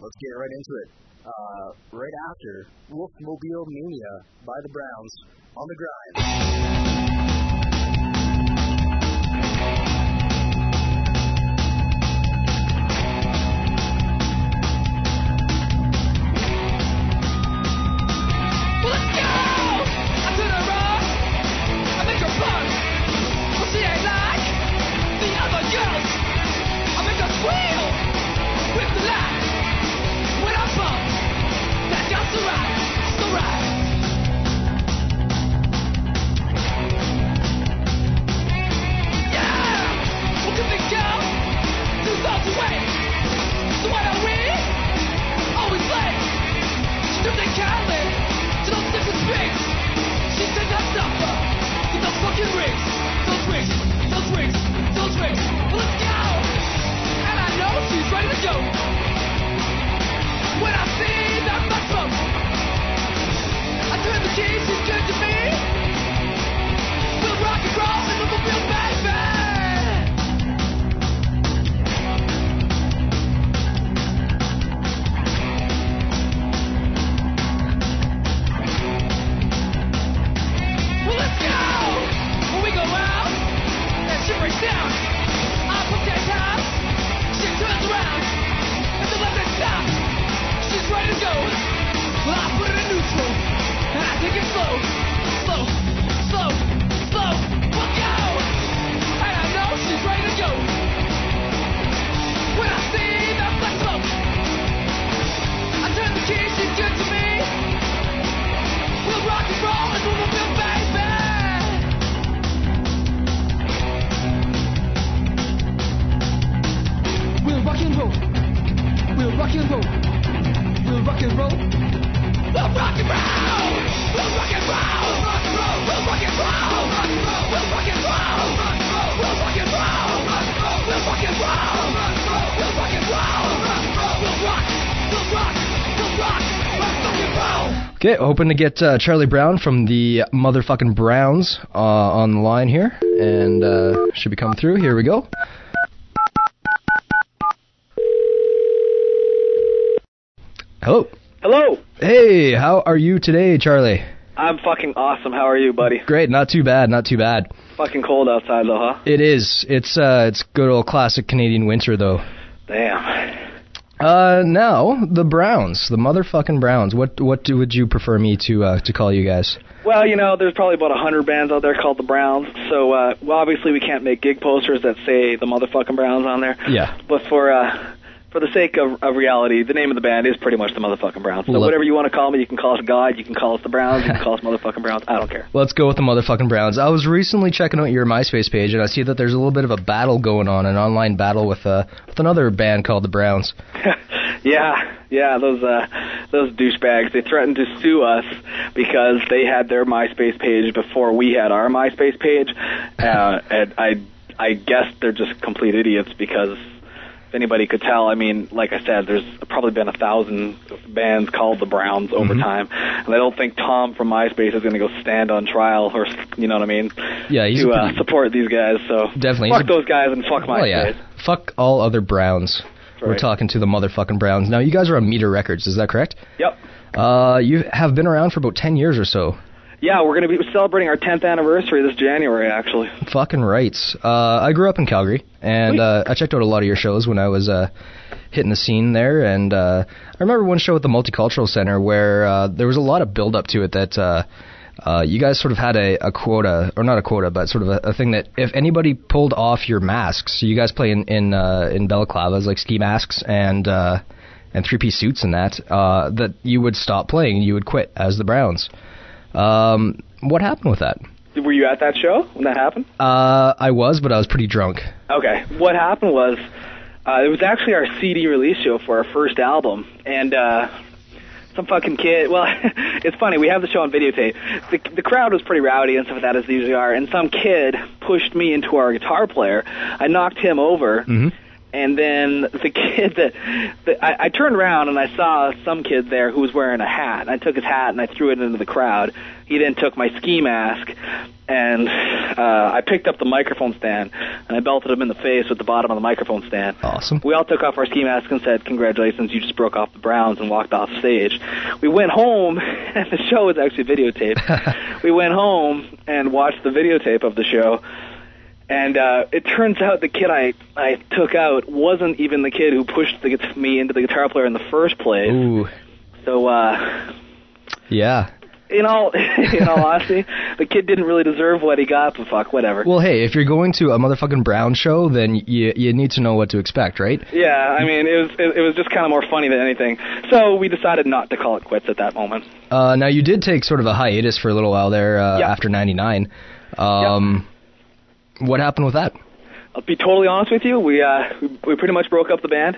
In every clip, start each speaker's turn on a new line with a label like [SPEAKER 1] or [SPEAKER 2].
[SPEAKER 1] let's get right into it. Right after Wolfmobile Mania by the Browns on the grind.
[SPEAKER 2] Okay, hoping to get Charlie Brown from the motherfucking Browns on the line here, and should be coming through. Here we go. Hello.
[SPEAKER 3] Hello.
[SPEAKER 2] Hey, how are you today, Charlie?
[SPEAKER 3] I'm fucking awesome. How are you, buddy?
[SPEAKER 2] Great, not too bad, not too bad.
[SPEAKER 3] Fucking cold outside, though, huh?
[SPEAKER 2] It is. It's good old classic Canadian winter, though.
[SPEAKER 3] Damn.
[SPEAKER 2] Now, the Browns, the motherfucking Browns. What would you prefer me to call you guys?
[SPEAKER 3] Well, you know, there's probably about 100 bands out there called the Browns, so, well, obviously we can't make gig posters that say the motherfucking Browns on there.
[SPEAKER 2] Yeah.
[SPEAKER 3] But for the sake of reality, the name of the band is pretty much the motherfucking Browns. So whatever you want to call me, you can call us God, you can call us the Browns, you can call us motherfucking Browns. I don't care.
[SPEAKER 2] Let's go with the motherfucking Browns. I was recently checking out your MySpace page, and I see that there's a little bit of a battle going on, an online battle with another band called the Browns.
[SPEAKER 3] Yeah, those douchebags. They threatened to sue us because they had their MySpace page before we had our MySpace page, and I guess they're just complete idiots because if anybody could tell, I mean, like I said, there's probably been 1,000 bands called the Browns over time, and I don't think Tom from MySpace is going to go stand on trial, or you know what I mean?
[SPEAKER 2] Yeah, he's
[SPEAKER 3] to support these guys. So
[SPEAKER 2] definitely
[SPEAKER 3] fuck those guys and fuck MySpace.
[SPEAKER 2] Oh yeah, fuck all other Browns. Right. We're talking to the motherfucking Browns. Now, you guys are on Meter Records, is that correct?
[SPEAKER 3] Yep.
[SPEAKER 2] You have been around for about 10 years or so.
[SPEAKER 3] Yeah, we're going to be celebrating our 10th anniversary this January, actually.
[SPEAKER 2] Fucking rights. I grew up in Calgary, and I checked out a lot of your shows when I was hitting the scene there, and I remember one show at the Multicultural Center where there was a lot of build-up to it that you guys sort of had a quota, or not a quota, but sort of a thing that if anybody pulled off your masks, so you guys play in balaclavas, like ski masks, and three-piece suits and that you would stop playing and you would quit as the Browns. What happened with that?
[SPEAKER 3] Were you at that show when that happened?
[SPEAKER 2] I was, but I was pretty drunk.
[SPEAKER 3] Okay. What happened was, it was actually our CD release show for our first album, and some fucking kid, well, it's funny, we have the show on videotape. The crowd was pretty rowdy and stuff like that, as they usually are, and some kid pushed me into our guitar player. I knocked him over, And then the kid I turned around and I saw some kid there who was wearing a hat. And I took his hat and I threw it into the crowd. He then took my ski mask, and I picked up the microphone stand and I belted him in the face with the bottom of the microphone stand.
[SPEAKER 2] Awesome.
[SPEAKER 3] We all took off our ski masks and said, "Congratulations, you just broke off the Browns," and walked off stage. We went home, and the show was actually videotaped. We went home and watched the videotape of the show. And it turns out the kid I took out wasn't even the kid who pushed me into the guitar player in the first place.
[SPEAKER 2] Ooh.
[SPEAKER 3] So,
[SPEAKER 2] yeah.
[SPEAKER 3] In all honesty, the kid didn't really deserve what he got, but fuck, whatever.
[SPEAKER 2] Well, hey, if you're going to a motherfucking Brown show, then you need to know what to expect, right?
[SPEAKER 3] Yeah, I mean, it was just kind of more funny than anything. So we decided not to call it quits at that moment.
[SPEAKER 2] Now, you did take sort of a hiatus for a little while there after 99. What happened with that?
[SPEAKER 3] I'll be totally honest with you. We pretty much broke up the band.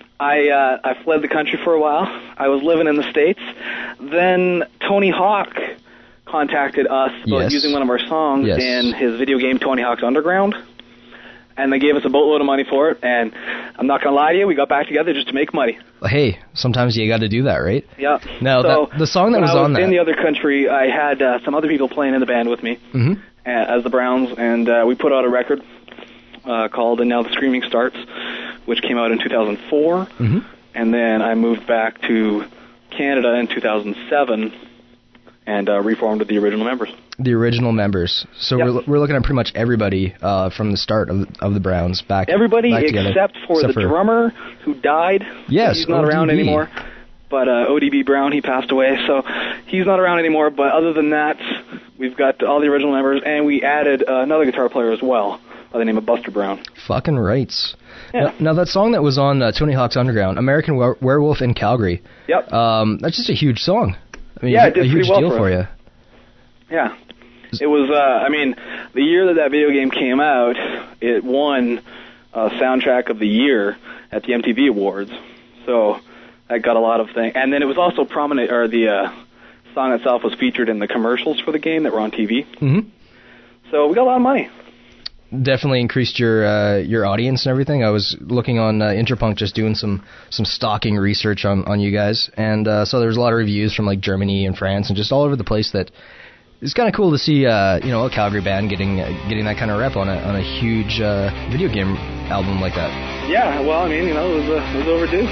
[SPEAKER 3] I fled the country for a while. I was living in the States. Then Tony Hawk contacted us about using one of our songs in his video game Tony Hawk's Underground. And they gave us a boatload of money for it. And I'm not going to lie to you, we got back together just to make money.
[SPEAKER 2] Hey, sometimes you got to do that, right?
[SPEAKER 3] Yeah.
[SPEAKER 2] Now,
[SPEAKER 3] so
[SPEAKER 2] the song that was on that...
[SPEAKER 3] in the other country, I had some other people playing in the band with me as the Browns. And we put out a record called And Now the Screaming Starts, which came out in 2004. And then I moved back to Canada in 2007 and reformed with the original members. The original members.
[SPEAKER 2] So we're looking at pretty much everybody from the start of the Browns back.
[SPEAKER 3] Everybody
[SPEAKER 2] back
[SPEAKER 3] except for the drummer who died.
[SPEAKER 2] Yes,
[SPEAKER 3] he's not around anymore. But ODB Brown, he passed away, so he's not around anymore. But other than that, we've got all the original members, and we added another guitar player as well by the name of Buster Brown.
[SPEAKER 2] Fucking rights.
[SPEAKER 3] Yeah.
[SPEAKER 2] Now that song that was on Tony Hawk's Underground, American Werewolf in Calgary.
[SPEAKER 3] Yep.
[SPEAKER 2] That's just a huge song. I mean,
[SPEAKER 3] yeah, it did
[SPEAKER 2] a huge
[SPEAKER 3] pretty well
[SPEAKER 2] deal for you.
[SPEAKER 3] Yeah. It was, I mean, the year that video game came out, it won Soundtrack of the Year at the MTV Awards. So that got a lot of things. And then it was also prominent, or the song itself was featured in the commercials for the game that were on TV. So we got a lot of money.
[SPEAKER 2] Definitely increased your audience and everything. I was looking on Interpunk, just doing some stalking research on you guys, and so there was a lot of reviews from like Germany and France and just all over the place. That it's kind of cool to see a Calgary band getting that kind of rep on a huge video game album like that.
[SPEAKER 3] Yeah, well, I mean, it was overdue.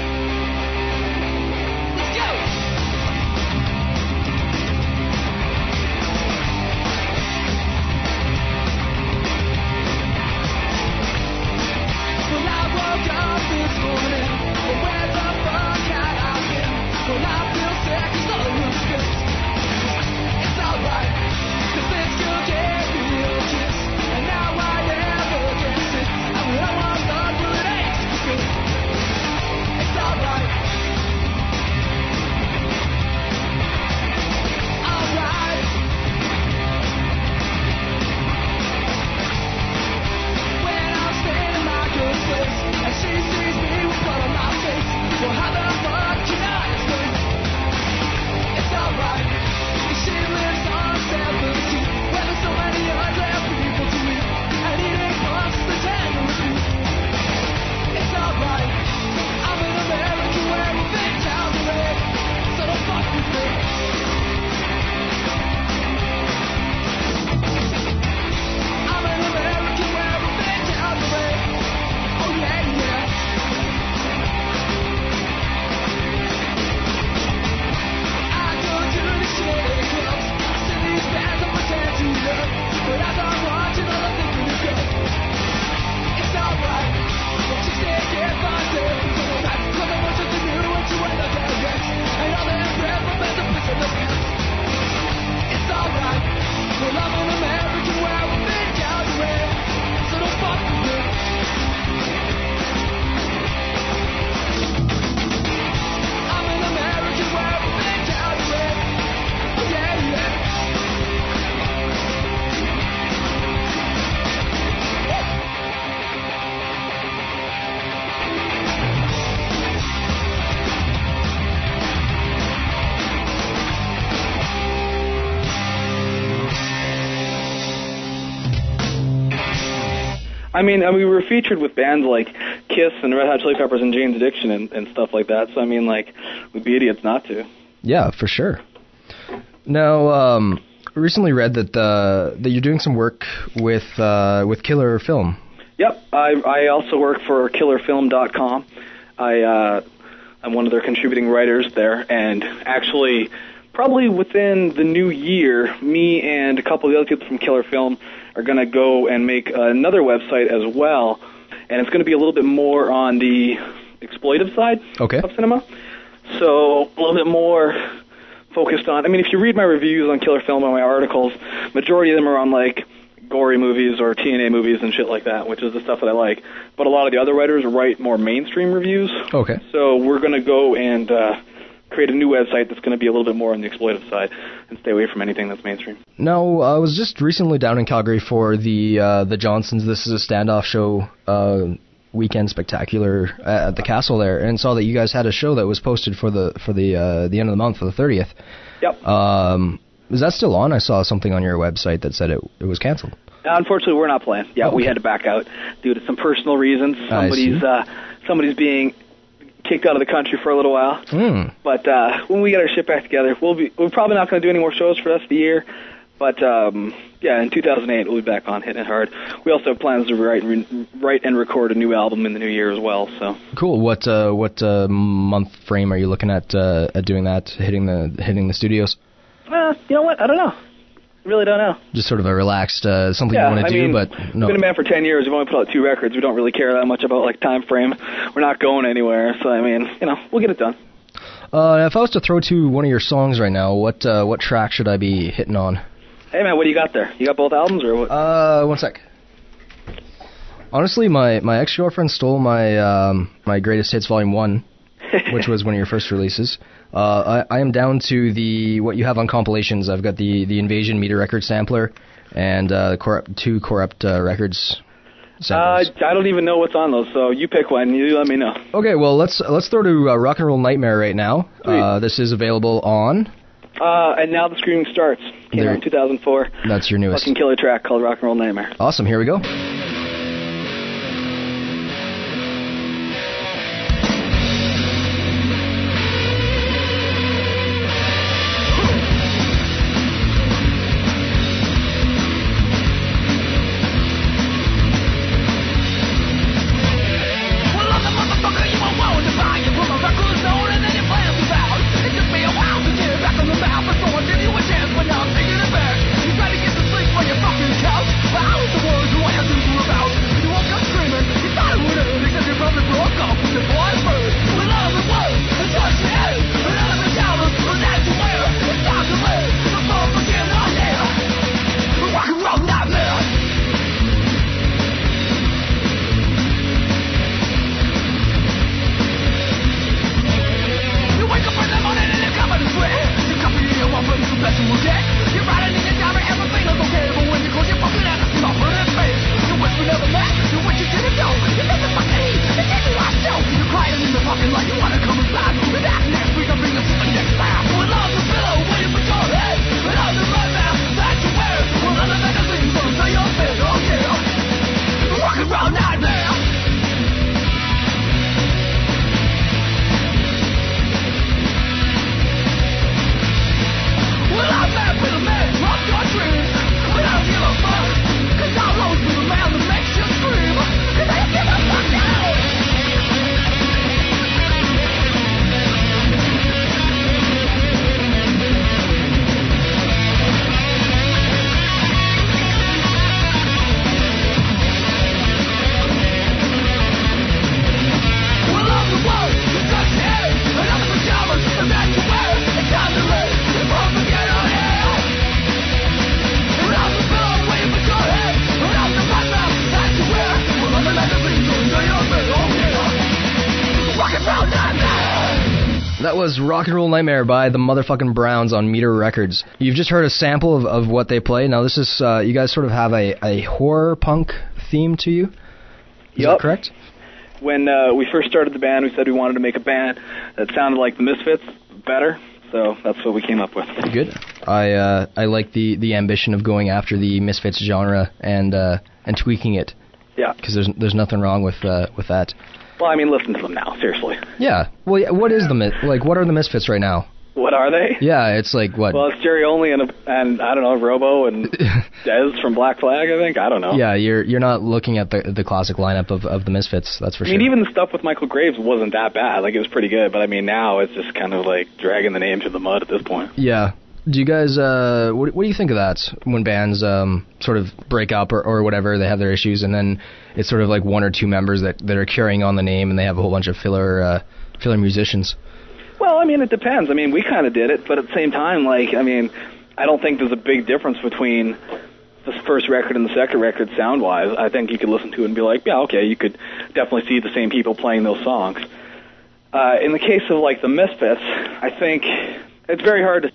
[SPEAKER 3] I mean, we were featured with bands like Kiss and Red Hot Chili Peppers and Jane's Addiction and stuff like that. So I mean, like, we'd be idiots not to.
[SPEAKER 2] Yeah, for sure. Now, recently read that you're doing some work with Killer Film.
[SPEAKER 3] Yep, I also work for KillerFilm.com. I'm one of their contributing writers there, and actually, probably within the new year, me and a couple of the other people from Killer Film are going to go and make another website as well, and it's going to be a little bit more on the exploitive side of cinema. So a little bit more focused on, I mean, if you read my reviews on Killer Film and my articles, majority of them are on, like, gory movies or TNA movies and shit like that, which is the stuff that I like. But a lot of the other writers write more mainstream reviews.
[SPEAKER 2] Okay.
[SPEAKER 3] So we're going to go and create a new website that's going to be a little bit more on the exploitive side and stay away from anything that's mainstream.
[SPEAKER 2] Now, I was just recently down in Calgary for the Johnsons' This Is a Standoff show weekend spectacular at the castle there, and saw that you guys had a show that was posted for the end of the month, for the 30th.
[SPEAKER 3] Yep.
[SPEAKER 2] Is that still on? I saw something on your website that said it was canceled.
[SPEAKER 3] Unfortunately, we're not playing. Yeah, we had to back out due to some personal reasons. Somebody's being kicked out of the country for a little while. But when we get our shit back together, we're probably not going to do any more shows for the rest of the year. But yeah, in 2008 we'll be back on hitting it hard. We also have plans to write and record a new album in the new year as well. So
[SPEAKER 2] cool. What month frame are you looking at doing that? Hitting the studios?
[SPEAKER 3] You know what? I don't know. Really don't know.
[SPEAKER 2] Just sort of a relaxed something you want to do, but no.
[SPEAKER 3] We've been a band for 10 years. We've only put out 2 records. We don't really care that much about like time frame. We're not going anywhere. So I mean, we'll get it done.
[SPEAKER 2] If I was to throw to one of your songs right now, what track should I be hitting on?
[SPEAKER 3] Hey man, what do you got there? You got both albums or what?
[SPEAKER 2] One sec. Honestly, my ex-girlfriend stole my Greatest Hits Volume 1, which was one of your first releases. I am down to what you have on compilations. I've got the Invasion Meter Record sampler and two Corrupt Records samplers.
[SPEAKER 3] I don't even know what's on those, so you pick one. You let me know.
[SPEAKER 2] Okay, well let's throw to Rock and Roll Nightmare right now. This is available on.
[SPEAKER 3] And Now the Screaming Starts. Came out in 2004.
[SPEAKER 2] That's your newest.
[SPEAKER 3] Fucking killer track called Rock and Roll Nightmare.
[SPEAKER 2] Awesome. Here we go. That was Rock and Roll Nightmare by the motherfucking Browns on Meter Records. You've just heard a sample of what they play. Now this is, you guys sort of have a horror punk theme to you? Is that correct?
[SPEAKER 3] When we first started the band, we said we wanted to make a band that sounded like the Misfits better, so that's what we came up with.
[SPEAKER 2] Good. I like the ambition of going after the Misfits genre and tweaking it
[SPEAKER 3] Yeah.
[SPEAKER 2] Because there's nothing wrong with that.
[SPEAKER 3] Well, I mean, listen to them now, seriously.
[SPEAKER 2] Yeah. Well, yeah, what is what are the Misfits right now?
[SPEAKER 3] What are they?
[SPEAKER 2] Yeah, it's like what?
[SPEAKER 3] Well, it's Jerry Only and I don't know, Robo and Dez from Black Flag, I think. I don't know.
[SPEAKER 2] Yeah, you're not looking at the classic lineup of the Misfits, that's for sure.
[SPEAKER 3] I mean, even the stuff with Michael Graves wasn't that bad. Like, it was pretty good, but I mean, now it's just kind of like dragging the name to the mud at this point.
[SPEAKER 2] Yeah. Do you guys, what do you think of that when bands sort of break up or whatever, they have their issues, and then it's sort of like one or two members that are carrying on the name, and they have a whole bunch of filler musicians?
[SPEAKER 3] Well, I mean, it depends. I mean, we kind of did it, but at the same time, like, I mean, I don't think there's a big difference between the first record and the second record sound-wise. I think you could listen to it and be like, yeah, okay, you could definitely see the same people playing those songs. In the case of, like, the Misfits, I think it's very hard to...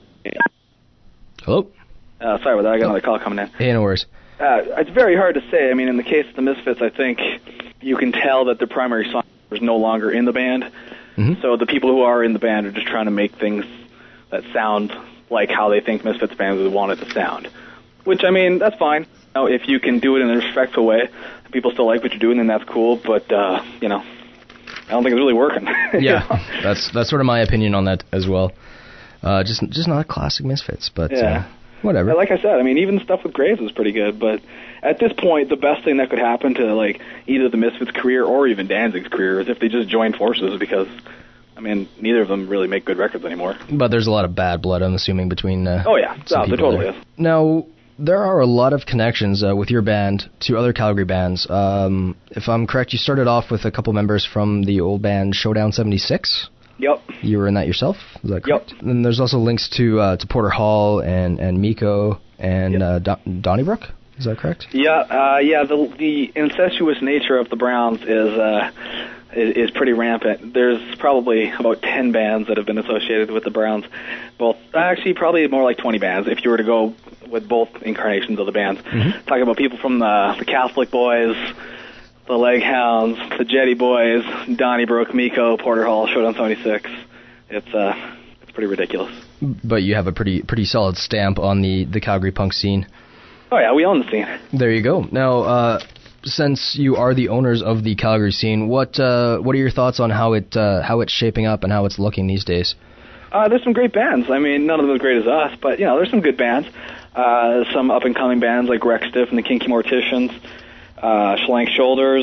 [SPEAKER 2] Hello?
[SPEAKER 3] Sorry about that, I got another call coming in.
[SPEAKER 2] Hey, no worries.
[SPEAKER 3] It's very hard to say. I mean, in the case of the Misfits, I think you can tell that the primary songwriter is no longer in the band. Mm-hmm. So the people who are in the band are just trying to make things that sound like how they think Misfits bands would want it to sound. Which, I mean, that's fine. You know, if you can do it in a respectful way, people still like what you're doing, then that's cool. But, you know, I don't think it's really working.
[SPEAKER 2] Yeah, that's sort of my opinion on that as well. Just not classic Misfits, but whatever.
[SPEAKER 3] Like I said, I mean, even stuff with Graves is pretty good, but at this point, the best thing that could happen to, like, either the Misfits' career or even Danzig's career is if they just join forces, because, I mean, neither of them really make good records anymore. But
[SPEAKER 2] there's a lot of bad blood, I'm assuming, between
[SPEAKER 3] there totally is.
[SPEAKER 2] Now, there are a lot of connections with your band to other Calgary bands. If I'm correct, you started off with a couple members from the old band Showdown 76?
[SPEAKER 3] Yep.
[SPEAKER 2] You were in that yourself? Is that correct?
[SPEAKER 3] Yep.
[SPEAKER 2] And there's also links to Porter Hall and Miko and Donnybrook. Is that correct?
[SPEAKER 3] Yeah. The incestuous nature of the Browns is pretty rampant. There's probably about 10 bands that have been associated with the Browns. Actually, probably more like 20 bands if you were to go with both incarnations of the bands. Mm-hmm. Talking about people from the Catholic Boys, the Leg Hounds, the Jetty Boys, Donnybrook, Miko, Porter Hall, Showdown 76. It's pretty ridiculous.
[SPEAKER 2] But you have a pretty solid stamp on the Calgary punk scene.
[SPEAKER 3] Oh yeah, we own the scene.
[SPEAKER 2] There you go. Now, since you are the owners of the Calgary scene, what are your thoughts on how it's shaping up and how it's looking these days?
[SPEAKER 3] There's some great bands. I mean, none of them as great as us, but there's some good bands. Some up and coming bands like Rexstiff and the Kinky Morticians. Schlank Shoulders,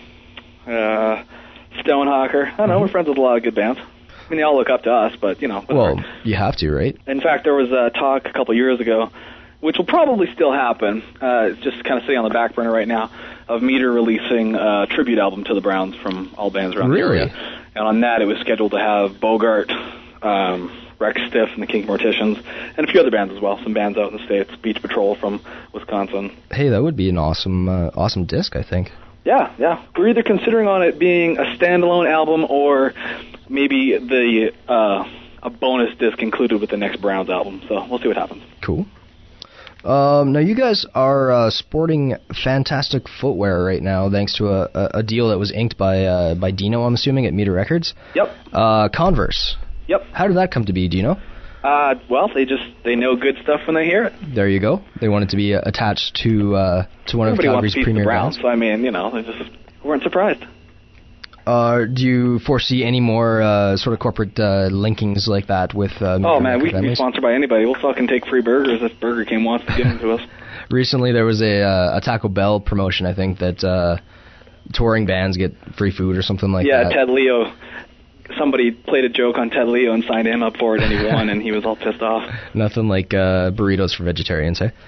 [SPEAKER 3] Stonehawker. I don't know, we're friends with a lot of good bands. I mean, they all look up to us, but,
[SPEAKER 2] Well, you have to, right?
[SPEAKER 3] In fact, there was a talk a couple years ago, which will probably still happen, it's just kind of sitting on the back burner right now, of Meter releasing a tribute album to the Browns from all bands around the area. And on that, it was scheduled to have Bogart, Rexstiff and the Kinky Morticians, and a few other bands as well. Some bands out in the States, Beach Patrol from Wisconsin.
[SPEAKER 2] Hey, that would be an awesome disc, I think.
[SPEAKER 3] Yeah. We're either considering on it being a standalone album or maybe a bonus disc included with the next Browns album. So we'll see what happens.
[SPEAKER 2] Cool. Now, you guys are sporting fantastic footwear right now, thanks to a deal that was inked by Dino, I'm assuming, at Meter Records.
[SPEAKER 3] Yep.
[SPEAKER 2] Converse.
[SPEAKER 3] Yep.
[SPEAKER 2] How did that come to be, do you know?
[SPEAKER 3] Well, they know good stuff when they hear it.
[SPEAKER 2] There you go. They wanted to be attached to one of Calgary's premier bands.
[SPEAKER 3] So I mean, they just weren't surprised.
[SPEAKER 2] Do you foresee any more sort of corporate linkings like that with?
[SPEAKER 3] Oh man, we can be sponsored by anybody. We'll fucking take free burgers if Burger King wants to give them to us.
[SPEAKER 2] Recently, there was a Taco Bell promotion. I think that touring bands get free food or something like that.
[SPEAKER 3] Yeah, Ted Leo. Somebody played a joke on Ted Leo and signed him up for it, and he won, and he was all pissed off.
[SPEAKER 2] Nothing like burritos for vegetarians, eh?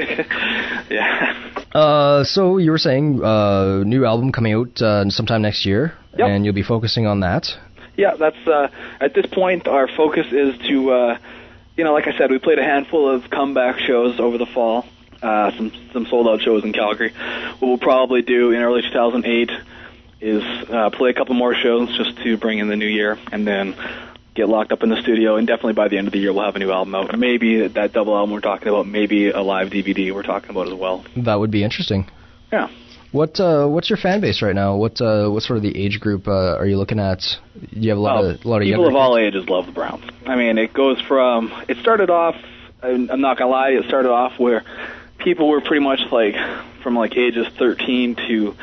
[SPEAKER 3] Yeah.
[SPEAKER 2] So you were saying new album coming out sometime next year, and you'll be focusing on that. Yeah,
[SPEAKER 3] that's at this point our focus is to, like I said, we played a handful of comeback shows over the fall, some sold out shows in Calgary. What we'll probably do in early 2008 is play a couple more shows just to bring in the new year, and then get locked up in the studio, and definitely by the end of the year we'll have a new album out. Maybe that double album we're talking about, maybe a live DVD we're talking about as well.
[SPEAKER 2] That would be interesting.
[SPEAKER 3] Yeah.
[SPEAKER 2] What's your fan base right now? What sort of the age group are you looking at? Do you have a lot of
[SPEAKER 3] people of all ages love the Browns. I mean, it started off, I'm not gonna lie, it started off where people were pretty much from ages 13 to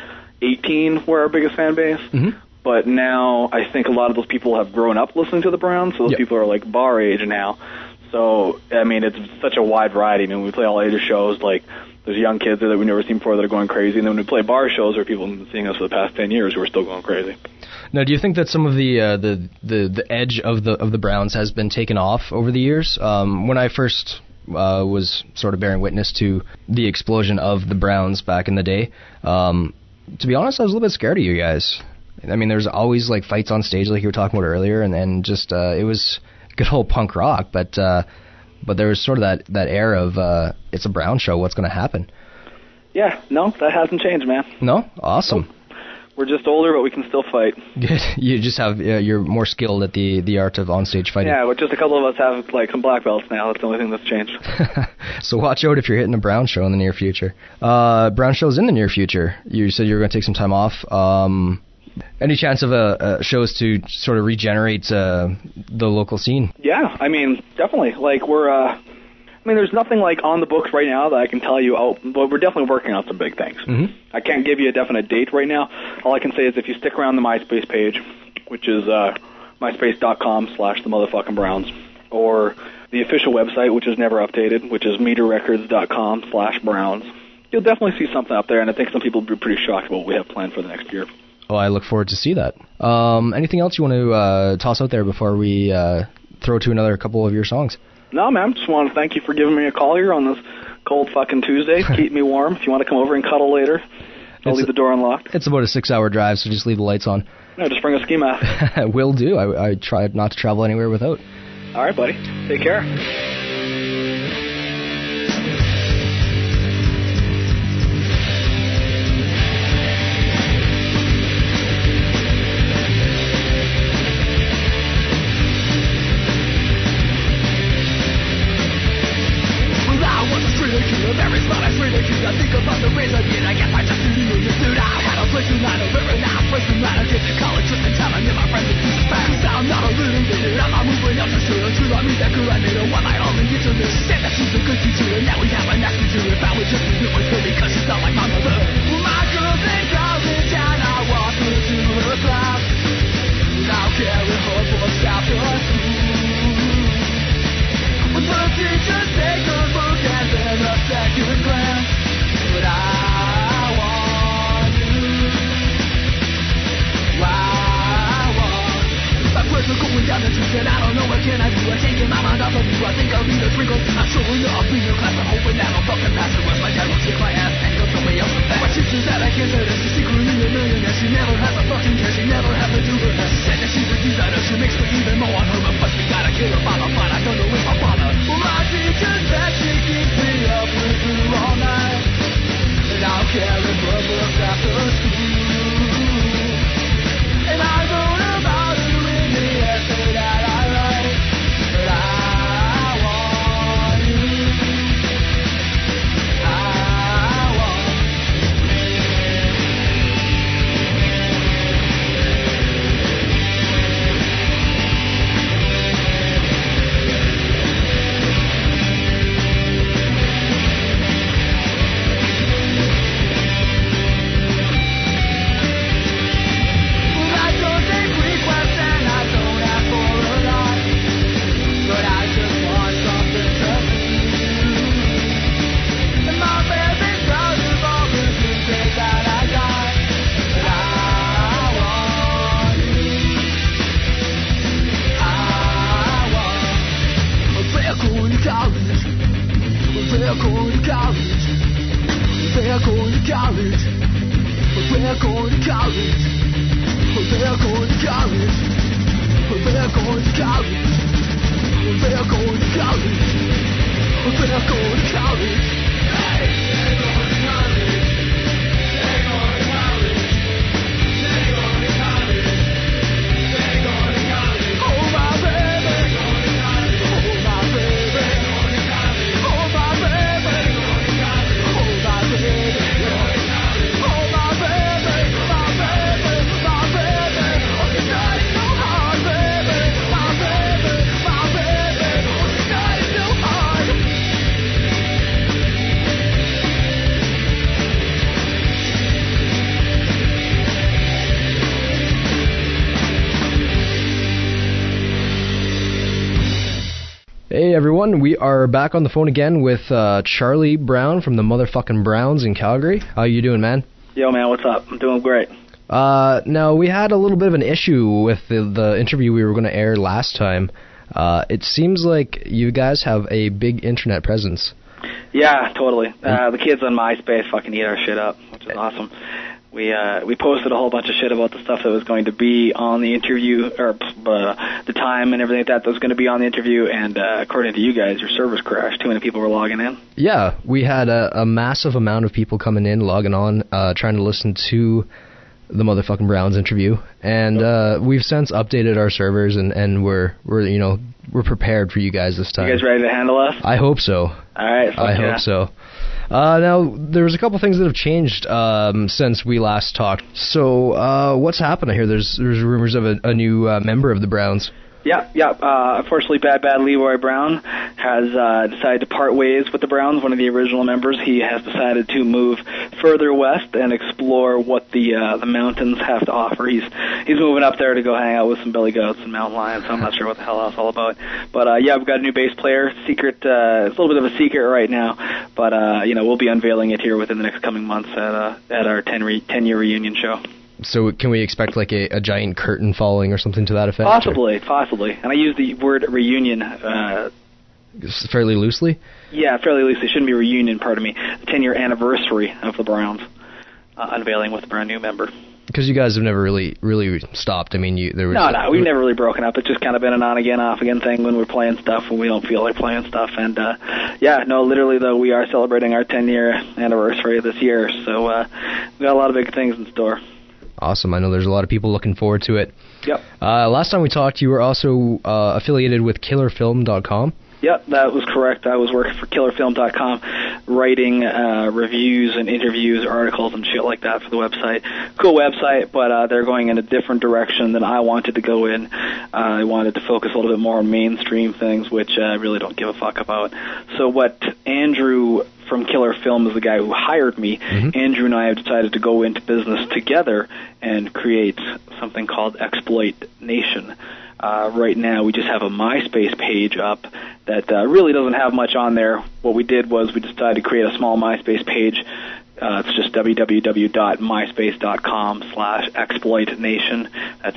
[SPEAKER 3] 18 were our biggest fan base.
[SPEAKER 2] Mm-hmm.
[SPEAKER 3] But now I think a lot of those people have grown up listening to the Browns, so those people are like bar age now. So, I mean, it's such a wide variety. I mean, we play all ages shows, like there's young kids there that we've never seen before that are going crazy, and then when we play bar shows, there are people who've been seeing us for the past 10 years who are still going crazy.
[SPEAKER 2] Now, do you think that some of the edge of the Browns has been taken off over the years? When I first was sort of bearing witness to the explosion of the Browns back in the day, to be honest, I was a little bit scared of you guys. I mean, there's always like fights on stage, like you were talking about earlier, and just it was good old punk rock, but there was sort of that air of it's a Brown show. What's going to happen? Yeah,
[SPEAKER 3] no, that hasn't changed, man.
[SPEAKER 2] No, awesome.
[SPEAKER 3] Nope. We're just older, but we can still fight.
[SPEAKER 2] Good. You just have you're more skilled at the art of onstage fighting.
[SPEAKER 3] Yeah, but just a couple of us have like some black belts now. That's the only thing that's changed.
[SPEAKER 2] So watch out if you're hitting a Brown show in the near future. Brown shows in the near future. You said you were going to take some time off. Any chance of shows to sort of regenerate the local scene?
[SPEAKER 3] Yeah, I mean, definitely. Like there's nothing like on the books right now that I can tell you. But we're definitely working on some big things.
[SPEAKER 2] Mm-hmm.
[SPEAKER 3] I can't give you a definite date right now. All I can say is if you stick around the MySpace page, which is myspace.com/themotherfuckingbrowns, or the official website, which is never updated, which is meterrecords.com/browns, you'll definitely see something up there, and I think some people will be pretty shocked about what we have planned for the next year.
[SPEAKER 2] Oh, I look forward to see that. Anything else you want to toss out there before we throw to another couple of your songs?
[SPEAKER 3] No, man. Just want to thank you for giving me a call here on this cold fucking Tuesday. Keep me warm. If you want to come over and cuddle later, I'll leave the door unlocked.
[SPEAKER 2] It's about a 6-hour drive, so just leave the lights on.
[SPEAKER 3] No, just bring a ski mask.
[SPEAKER 2] Will do. I try not to travel anywhere without.
[SPEAKER 3] All right, buddy. Take care.
[SPEAKER 2] Hey everyone, we are back on the phone again with Charlie Brown from the motherfucking Browns in Calgary. How you doing, man?
[SPEAKER 3] Yo, man, what's up? I'm doing great.
[SPEAKER 2] Now, we had a little bit of an issue with the interview we were going to air last time. It seems like you guys have a big internet presence.
[SPEAKER 3] Yeah, totally. The kids on MySpace fucking eat our shit up, which is awesome. We posted a whole bunch of shit about the stuff that was going to be on the interview, or the time and everything like that was going to be on the interview, and according to you guys, your servers crashed. Too many people were logging in.
[SPEAKER 2] Yeah, we had a massive amount of people coming in, logging on, trying to listen to the motherfucking Browns interview, and we've since updated our servers, and we're prepared for you guys this time.
[SPEAKER 3] You guys ready to handle us?
[SPEAKER 2] I hope so.
[SPEAKER 3] All right.
[SPEAKER 2] I hope so. Now, there was a couple things that have changed since we last talked. So, what's happened? I hear there's rumors of a new member of the Browns.
[SPEAKER 3] Yeah. Unfortunately, Bad Leroy Brown has decided to part ways with the Browns, one of the original members. He has decided to move further west and explore what the mountains have to offer. He's moving up there to go hang out with some billy goats and mountain lions. So I'm not sure what the hell that's all about. But yeah, we've got a new bass player. Secret. It's a little bit of a secret right now, but we'll be unveiling it here within the next coming months at our 10-year reunion show.
[SPEAKER 2] So can we expect like a giant curtain falling or something to that effect?
[SPEAKER 3] Possibly. And I use the word reunion
[SPEAKER 2] fairly loosely?
[SPEAKER 3] Yeah, fairly loosely. It shouldn't be reunion, pardon me. The 10-year anniversary of the Browns unveiling with a brand new member.
[SPEAKER 2] Because you guys have never really stopped. I mean,
[SPEAKER 3] No, we've never really broken up. It's just kind of been an on-again, off-again thing when we're playing stuff when we don't feel like playing stuff. And, literally, though, we are celebrating our 10-year anniversary this year. So we got a lot of big things in store.
[SPEAKER 2] Awesome. I know there's a lot of people looking forward to it.
[SPEAKER 3] Yep.
[SPEAKER 2] Last time we talked, you were also affiliated with KillerFilm.com.
[SPEAKER 3] Yep, that was correct. I was working for KillerFilm.com, writing reviews and interviews, articles and shit like that for the website. Cool website, but they're going in a different direction than I wanted to go in. I wanted to focus a little bit more on mainstream things, which I really don't give a fuck about. So what Andrew from Killer Film is the guy who hired me. Mm-hmm. Andrew and I have decided to go into business together and create something called Exploit Nation. Right now, we just have a MySpace page up that really doesn't have much on there. What we did was we decided to create a small MySpace page. It's just www.myspace.com/exploitnation. That's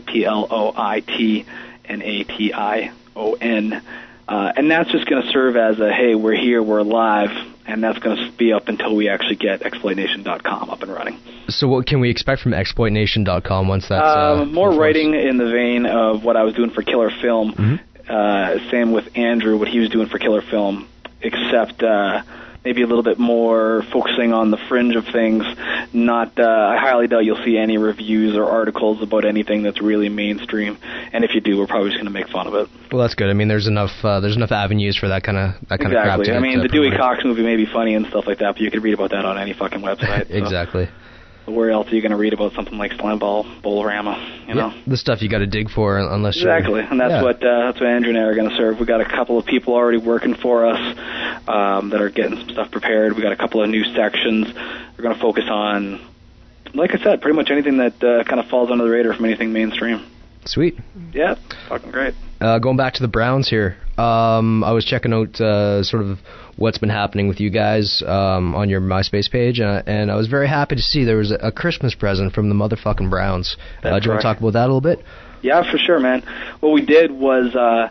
[SPEAKER 3] EXPLOITNATION. And that's just going to serve as a, hey, we're here, we're live, and that's going to be up until we actually get exploitnation.com up and running.
[SPEAKER 2] So what can we expect from exploitnation.com once that's...
[SPEAKER 3] more writing in the vein of what I was doing for Killer Film. Mm-hmm. Same with Andrew, what he was doing for Killer Film, except maybe a little bit more focusing on the fringe of things. Not, I highly doubt you'll see any reviews or articles about anything that's really mainstream. And if you do, we're probably just going to make fun of it.
[SPEAKER 2] Well, that's good. I mean, there's enough avenues for that kind of crap.
[SPEAKER 3] Exactly. I mean, the Dewey Cox movie may be funny and stuff like that, but you could read about that on any fucking website.
[SPEAKER 2] Exactly.
[SPEAKER 3] So where else are you going to read about something like Slam Ball, Bolorama? You know,
[SPEAKER 2] the stuff you got to dig for, unless
[SPEAKER 3] exactly. And that's what Andrew and I are going to serve. We got a couple of people already working for us that are getting some stuff prepared. We got a couple of new sections. We're going to focus on, like I said, pretty much anything that kind of falls under the radar from anything mainstream.
[SPEAKER 2] Sweet.
[SPEAKER 3] Yeah, fucking great.
[SPEAKER 2] Going back to the Browns here, I was checking out sort of what's been happening with you guys on your MySpace page, and I was very happy to see there was a Christmas present from the motherfucking Browns. Do you want to talk about that a little bit?
[SPEAKER 3] Yeah, for sure, man. What we did was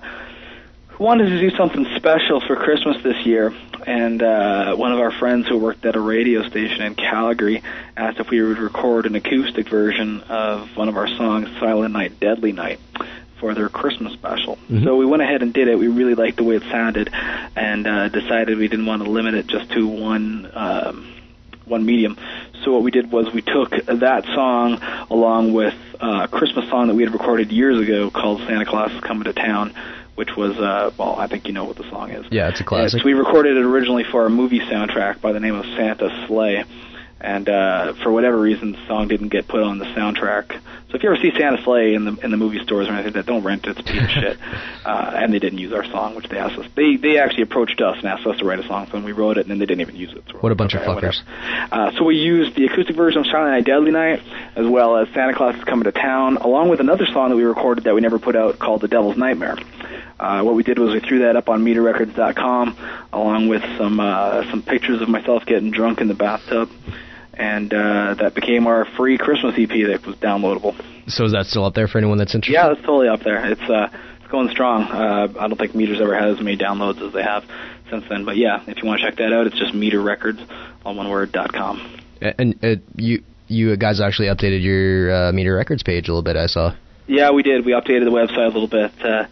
[SPEAKER 3] we wanted to do something special for Christmas this year, and one of our friends who worked at a radio station in Calgary asked if we would record an acoustic version of one of our songs, Silent Night, Deadly Night, for their Christmas special. Mm-hmm. So we went ahead and did it. We really liked the way it sounded, and decided we didn't want to limit it just to one medium. So what we did was we took that song along with a Christmas song that we had recorded years ago called Santa Claus is Coming to Town, which was, I think you know what the song is.
[SPEAKER 2] Yeah, it's a classic.
[SPEAKER 3] So we recorded it originally for a movie soundtrack by the name of Santa's Sleigh. And for whatever reason, the song didn't get put on the soundtrack. So if you ever see Santa's Sleigh in the movie stores or anything, that don't rent it. It's a piece of shit. And they didn't use our song, which they asked us. They actually approached us and asked us to write a song for them. We wrote it, and then they didn't even use it. So
[SPEAKER 2] what a bunch of fuckers.
[SPEAKER 3] So we used the acoustic version of Silent Night, Deadly Night, as well as Santa Claus is Coming to Town, along with another song that we recorded that we never put out called The Devil's Nightmare. What we did was we threw that up on meterrecords.com along with some pictures of myself getting drunk in the bathtub, and that became our free Christmas EP that was downloadable.
[SPEAKER 4] So is that still up there for anyone that's interested?
[SPEAKER 3] Yeah, it's totally up there. It's going strong. I don't think Meters ever had as many downloads as they have since then. But yeah, if you want to check that out, it's just meterrecords, all one word, .com.
[SPEAKER 4] And you guys actually updated your Meter Records page a little bit, I saw.
[SPEAKER 3] Yeah, we did. We updated the website a little bit.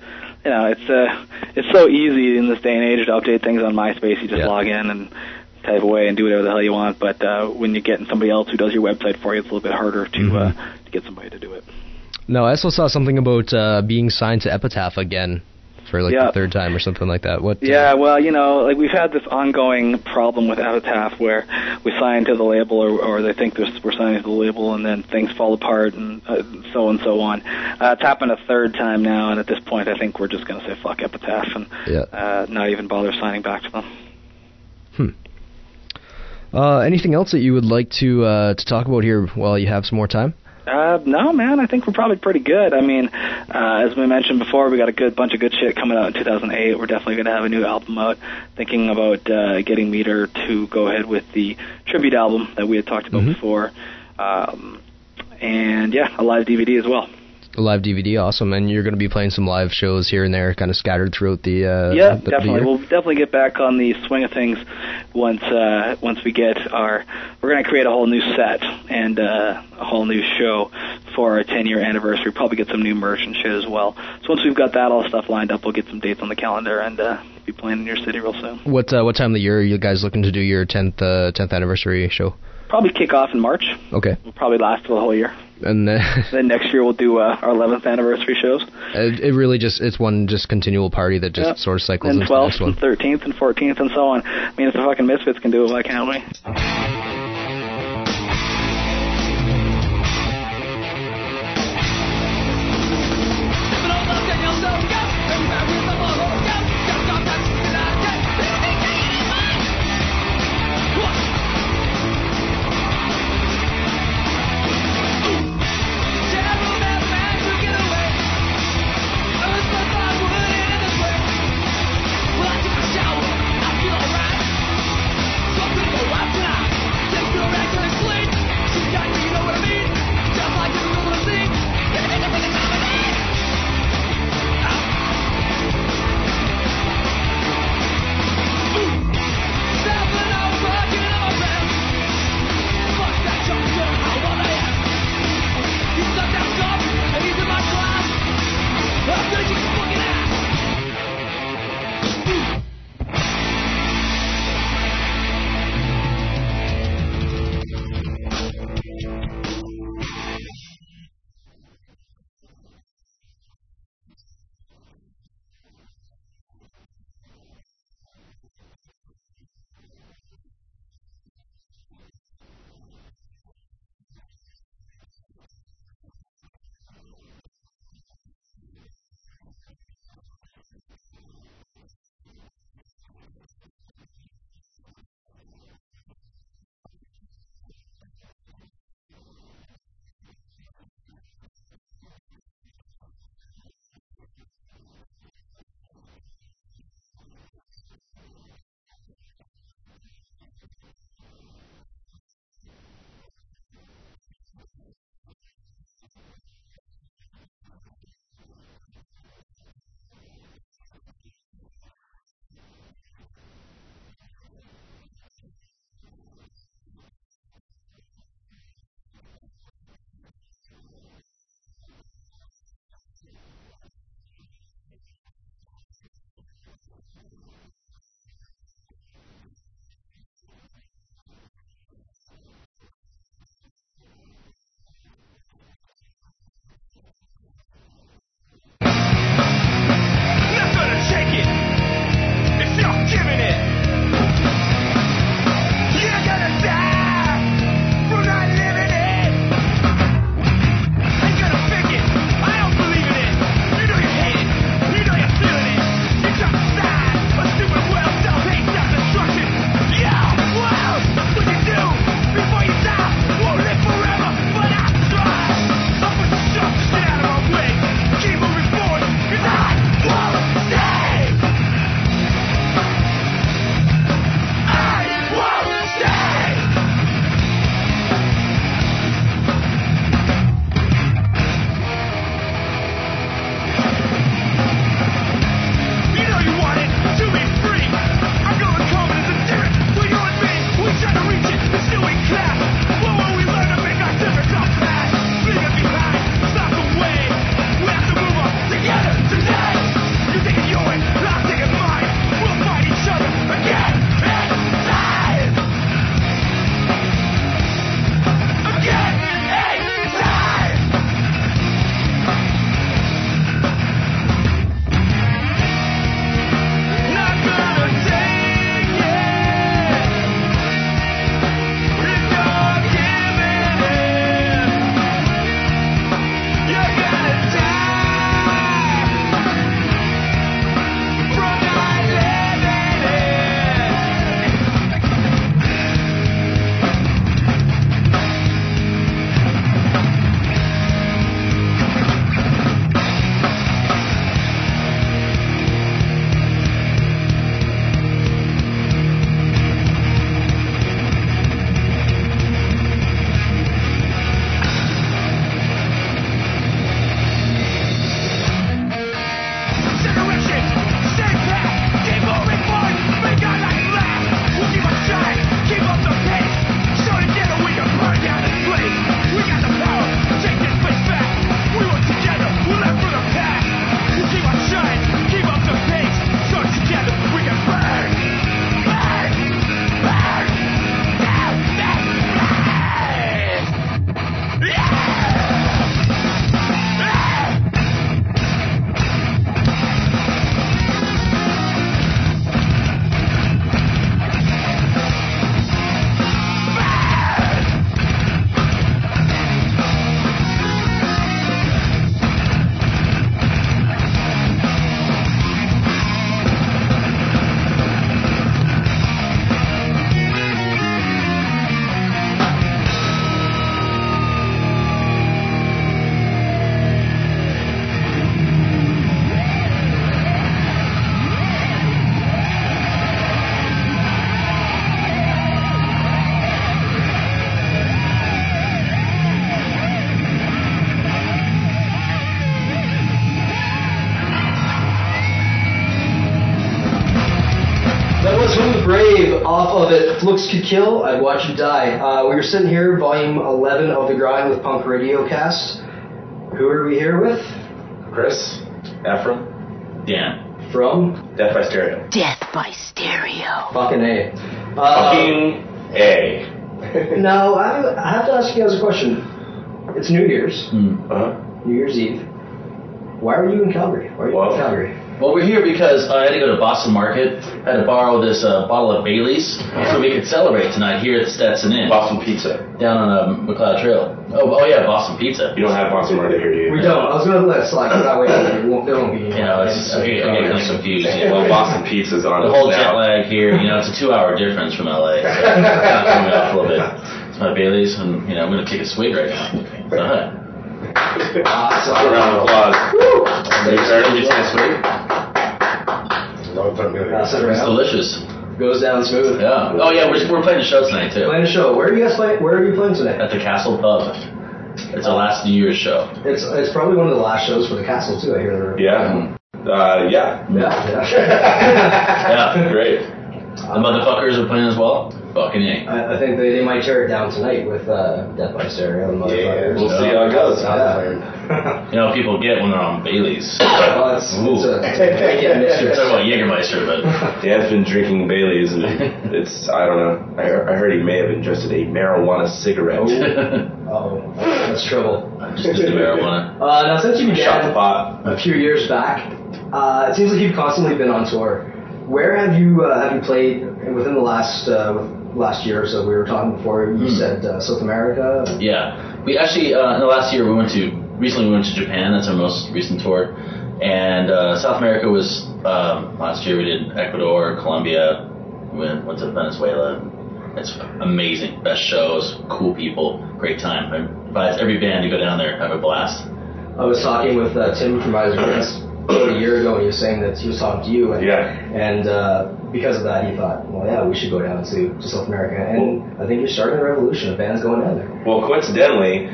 [SPEAKER 3] It's so easy in this day and age to update things on MySpace. You just log in and type away and do whatever the hell you want. But when you're getting somebody else who does your website for you, it's a little bit harder to get somebody to do it.
[SPEAKER 4] No, I also saw something about being signed to Epitaph again for the third time or something like that. What?
[SPEAKER 3] Yeah, well, we've had this ongoing problem with Epitaph where we sign to the label or they think we're signing to the label and then things fall apart and so on. It's happened a third time now, and at this point I think we're just going to say fuck Epitaph and not even bother signing back to them.
[SPEAKER 4] Anything else that you would like to talk about here while you have some more time?
[SPEAKER 3] No, man, I think we're probably pretty good. I mean, as we mentioned before, we got a bunch of good shit coming out in 2008. We're definitely going to have a new album out. Thinking about getting Meter to go ahead with the tribute album that we had talked about before. And, a live DVD as well.
[SPEAKER 4] A live DVD, awesome. And you're going to be playing some live shows here and there, kind of scattered throughout the
[SPEAKER 3] definitely.
[SPEAKER 4] The year?
[SPEAKER 3] We'll definitely get back on the swing of things once we get we're going to create a whole new set and a whole new show for our 10-year anniversary. Probably get some new merch and shit as well. So once we've got that all stuff lined up, we'll get some dates on the calendar and be playing in your city real soon.
[SPEAKER 4] What time of the year are you guys looking to do your 10th anniversary show?
[SPEAKER 3] Probably kick off in March.
[SPEAKER 4] Okay.
[SPEAKER 3] We'll probably last for the whole year.
[SPEAKER 4] And
[SPEAKER 3] then next year we'll do our 11th anniversary shows.
[SPEAKER 4] It really it's one continual party that just sort of cycles into the next one.
[SPEAKER 3] And 12th and 13th and 14th and so on. I mean, if the fucking Misfits can do it, why can't we?
[SPEAKER 5] Shower, I feel alright. So I'm gonna go out tonight.
[SPEAKER 2] off of It Looks Could Kill, I'd Watch You Die. We were sitting here, volume 11 of The Grind with Punk Radio Cast. Who are we here with?
[SPEAKER 5] Chris, Ephraim, Dan.
[SPEAKER 2] From?
[SPEAKER 5] Death by Stereo.
[SPEAKER 6] Death by Stereo.
[SPEAKER 2] Fucking A.
[SPEAKER 5] Fucking A.
[SPEAKER 2] Now, I have to ask you guys a question. It's New Year's. New Year's Eve. Why are you in Calgary? Why are you in Calgary?
[SPEAKER 7] Well, we're here because I had to go to Boston Market. I had to borrow this bottle of Bailey's so we could celebrate tonight here at Stetson Inn.
[SPEAKER 5] Boston Pizza.
[SPEAKER 7] Down on McLeod Trail. Oh yeah, Boston Pizza.
[SPEAKER 5] You don't have Boston Market here, do you?
[SPEAKER 2] We don't. I was going to let it slide, but that way there won't be.
[SPEAKER 7] You know, I get kind of confused.
[SPEAKER 5] Well, Boston Pizza's on
[SPEAKER 7] the whole jet lag here. You know, it's a 2-hour difference from LA. So it's kind of throwing me off a little bit. It's my Bailey's, and I'm going to take a swig right now. Go ahead.
[SPEAKER 5] Awesome. Round of applause. Are you starting? Did you take a swig?
[SPEAKER 7] It's delicious.
[SPEAKER 2] Goes down smooth.
[SPEAKER 7] Yeah. Oh yeah, we're playing a show tonight too.
[SPEAKER 2] Playing a show. Where are you guys playing? Where are you playing tonight?
[SPEAKER 7] At the Castle Pub. It's our last New Year's show.
[SPEAKER 2] It's probably one of the last shows for the Castle too. I hear.
[SPEAKER 5] Yeah.
[SPEAKER 2] Yeah.
[SPEAKER 7] Yeah. Great. The motherfuckers are playing as well. Fucking A.
[SPEAKER 2] I think they might tear it down tonight with Death by Stereo.
[SPEAKER 5] Yeah, we'll see how it goes.
[SPEAKER 7] You know, people get when they're on Bailey's.
[SPEAKER 2] Well, it's a
[SPEAKER 7] talk about Jägermeister, but
[SPEAKER 5] Dan's been drinking Bailey's, and it's, I don't know. I heard he may have ingested a marijuana cigarette.
[SPEAKER 2] Oh, that's trouble.
[SPEAKER 7] Just the marijuana.
[SPEAKER 2] Now, since you
[SPEAKER 5] Shot the
[SPEAKER 2] began
[SPEAKER 5] pot.
[SPEAKER 2] a few years back, it seems like you've constantly been on tour. Where have you played within the last year or so? We were talking before. You said South America.
[SPEAKER 7] Yeah, we actually in the last year we went to Japan. That's our most recent tour, and South America was last year. We did Ecuador, Colombia. We went to Venezuela. It's amazing. Best shows, cool people, great time. I advise every band to go down there, have a blast.
[SPEAKER 2] I was talking with Tim from Isaac Rest about a year ago, and he was saying that he was talking to you, and because of that, he thought, well, yeah, we should go down to South America, and I think you're starting a revolution of bands going down there.
[SPEAKER 5] Well, coincidentally,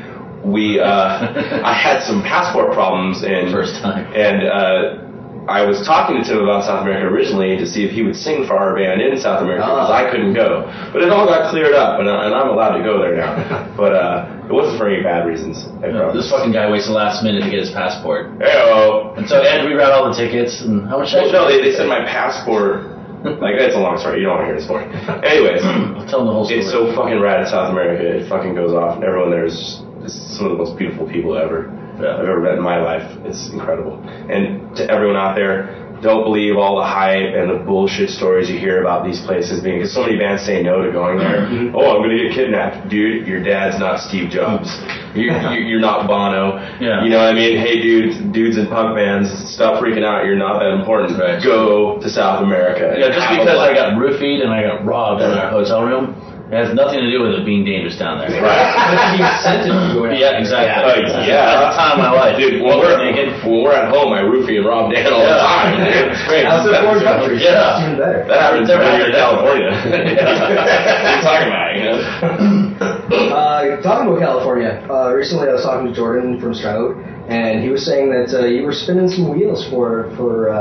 [SPEAKER 5] I had some passport problems,
[SPEAKER 7] First time.
[SPEAKER 5] And I was talking to Tim about South America originally to see if he would sing for our band in South America because I couldn't go. But it all got cleared up, and I'm allowed to go there now. But it wasn't for any bad reasons.
[SPEAKER 7] This fucking guy waits the last minute to get his passport.
[SPEAKER 5] Hey-oh.
[SPEAKER 7] And so Ed reroute all the tickets, and how much?
[SPEAKER 5] Well, no, they sent my passport. Like, that's a long story. You don't want to hear the story. Anyways,
[SPEAKER 7] I'll tell them the whole story.
[SPEAKER 5] It's so fucking rad in South America. It fucking goes off, and everyone there is some of the most beautiful people ever I've ever met in my life. It's incredible. And to everyone out there, don't believe all the hype and the bullshit stories you hear about these places being, because so many bands say no to going there. Oh, I'm going to get kidnapped. Dude, your dad's not Steve Jobs. You're not Bono.
[SPEAKER 7] Yeah.
[SPEAKER 5] You know what I mean? Hey, dudes in punk bands, stop freaking out. You're not that important.
[SPEAKER 7] Right.
[SPEAKER 5] Go to South America.
[SPEAKER 7] Yeah, just because I got roofied and I got robbed in our hotel room, it has nothing to do with it being dangerous down there.
[SPEAKER 5] Right.
[SPEAKER 2] But you incentive to go down.
[SPEAKER 7] Yeah, exactly.
[SPEAKER 5] Yeah.
[SPEAKER 7] That's the time of my life.
[SPEAKER 5] Dude, when we're at home, I roofie and rob Dan all the time. Dude. It's great.
[SPEAKER 2] That's a foreign country.
[SPEAKER 7] Yeah.
[SPEAKER 2] It's even better.
[SPEAKER 5] That happens when you're in California. What are you talking about, you know?
[SPEAKER 2] Talking about California, recently I was talking to Jordan from Stroud, and he was saying that you were spinning some wheels for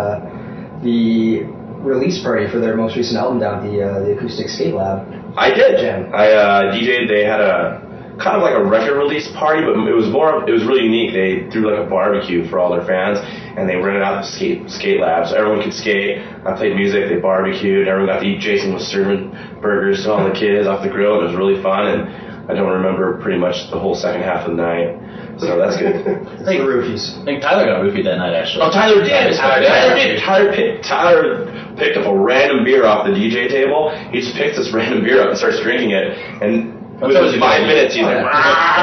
[SPEAKER 2] the release party for their most recent album down at the Acoustic Skate Lab.
[SPEAKER 5] I did.
[SPEAKER 2] Jam.
[SPEAKER 5] I DJ'd. They had a kind of like a record release party, but it was really unique. They threw like a barbecue for all their fans, and they rented out the skate lab so everyone could skate. I played music, they barbecued, everyone got to eat. Jason was serving burgers to all the kids off the grill, and it was really fun, and I don't remember pretty much the whole second half of the night, so that's good.
[SPEAKER 2] It's the roofies.
[SPEAKER 7] I think Tyler got roofied that night, actually.
[SPEAKER 5] Oh, Tyler did. Tyler picked up a random beer off the DJ table. He just picks this random beer up and starts drinking it, and within 5 minutes he's like,
[SPEAKER 8] they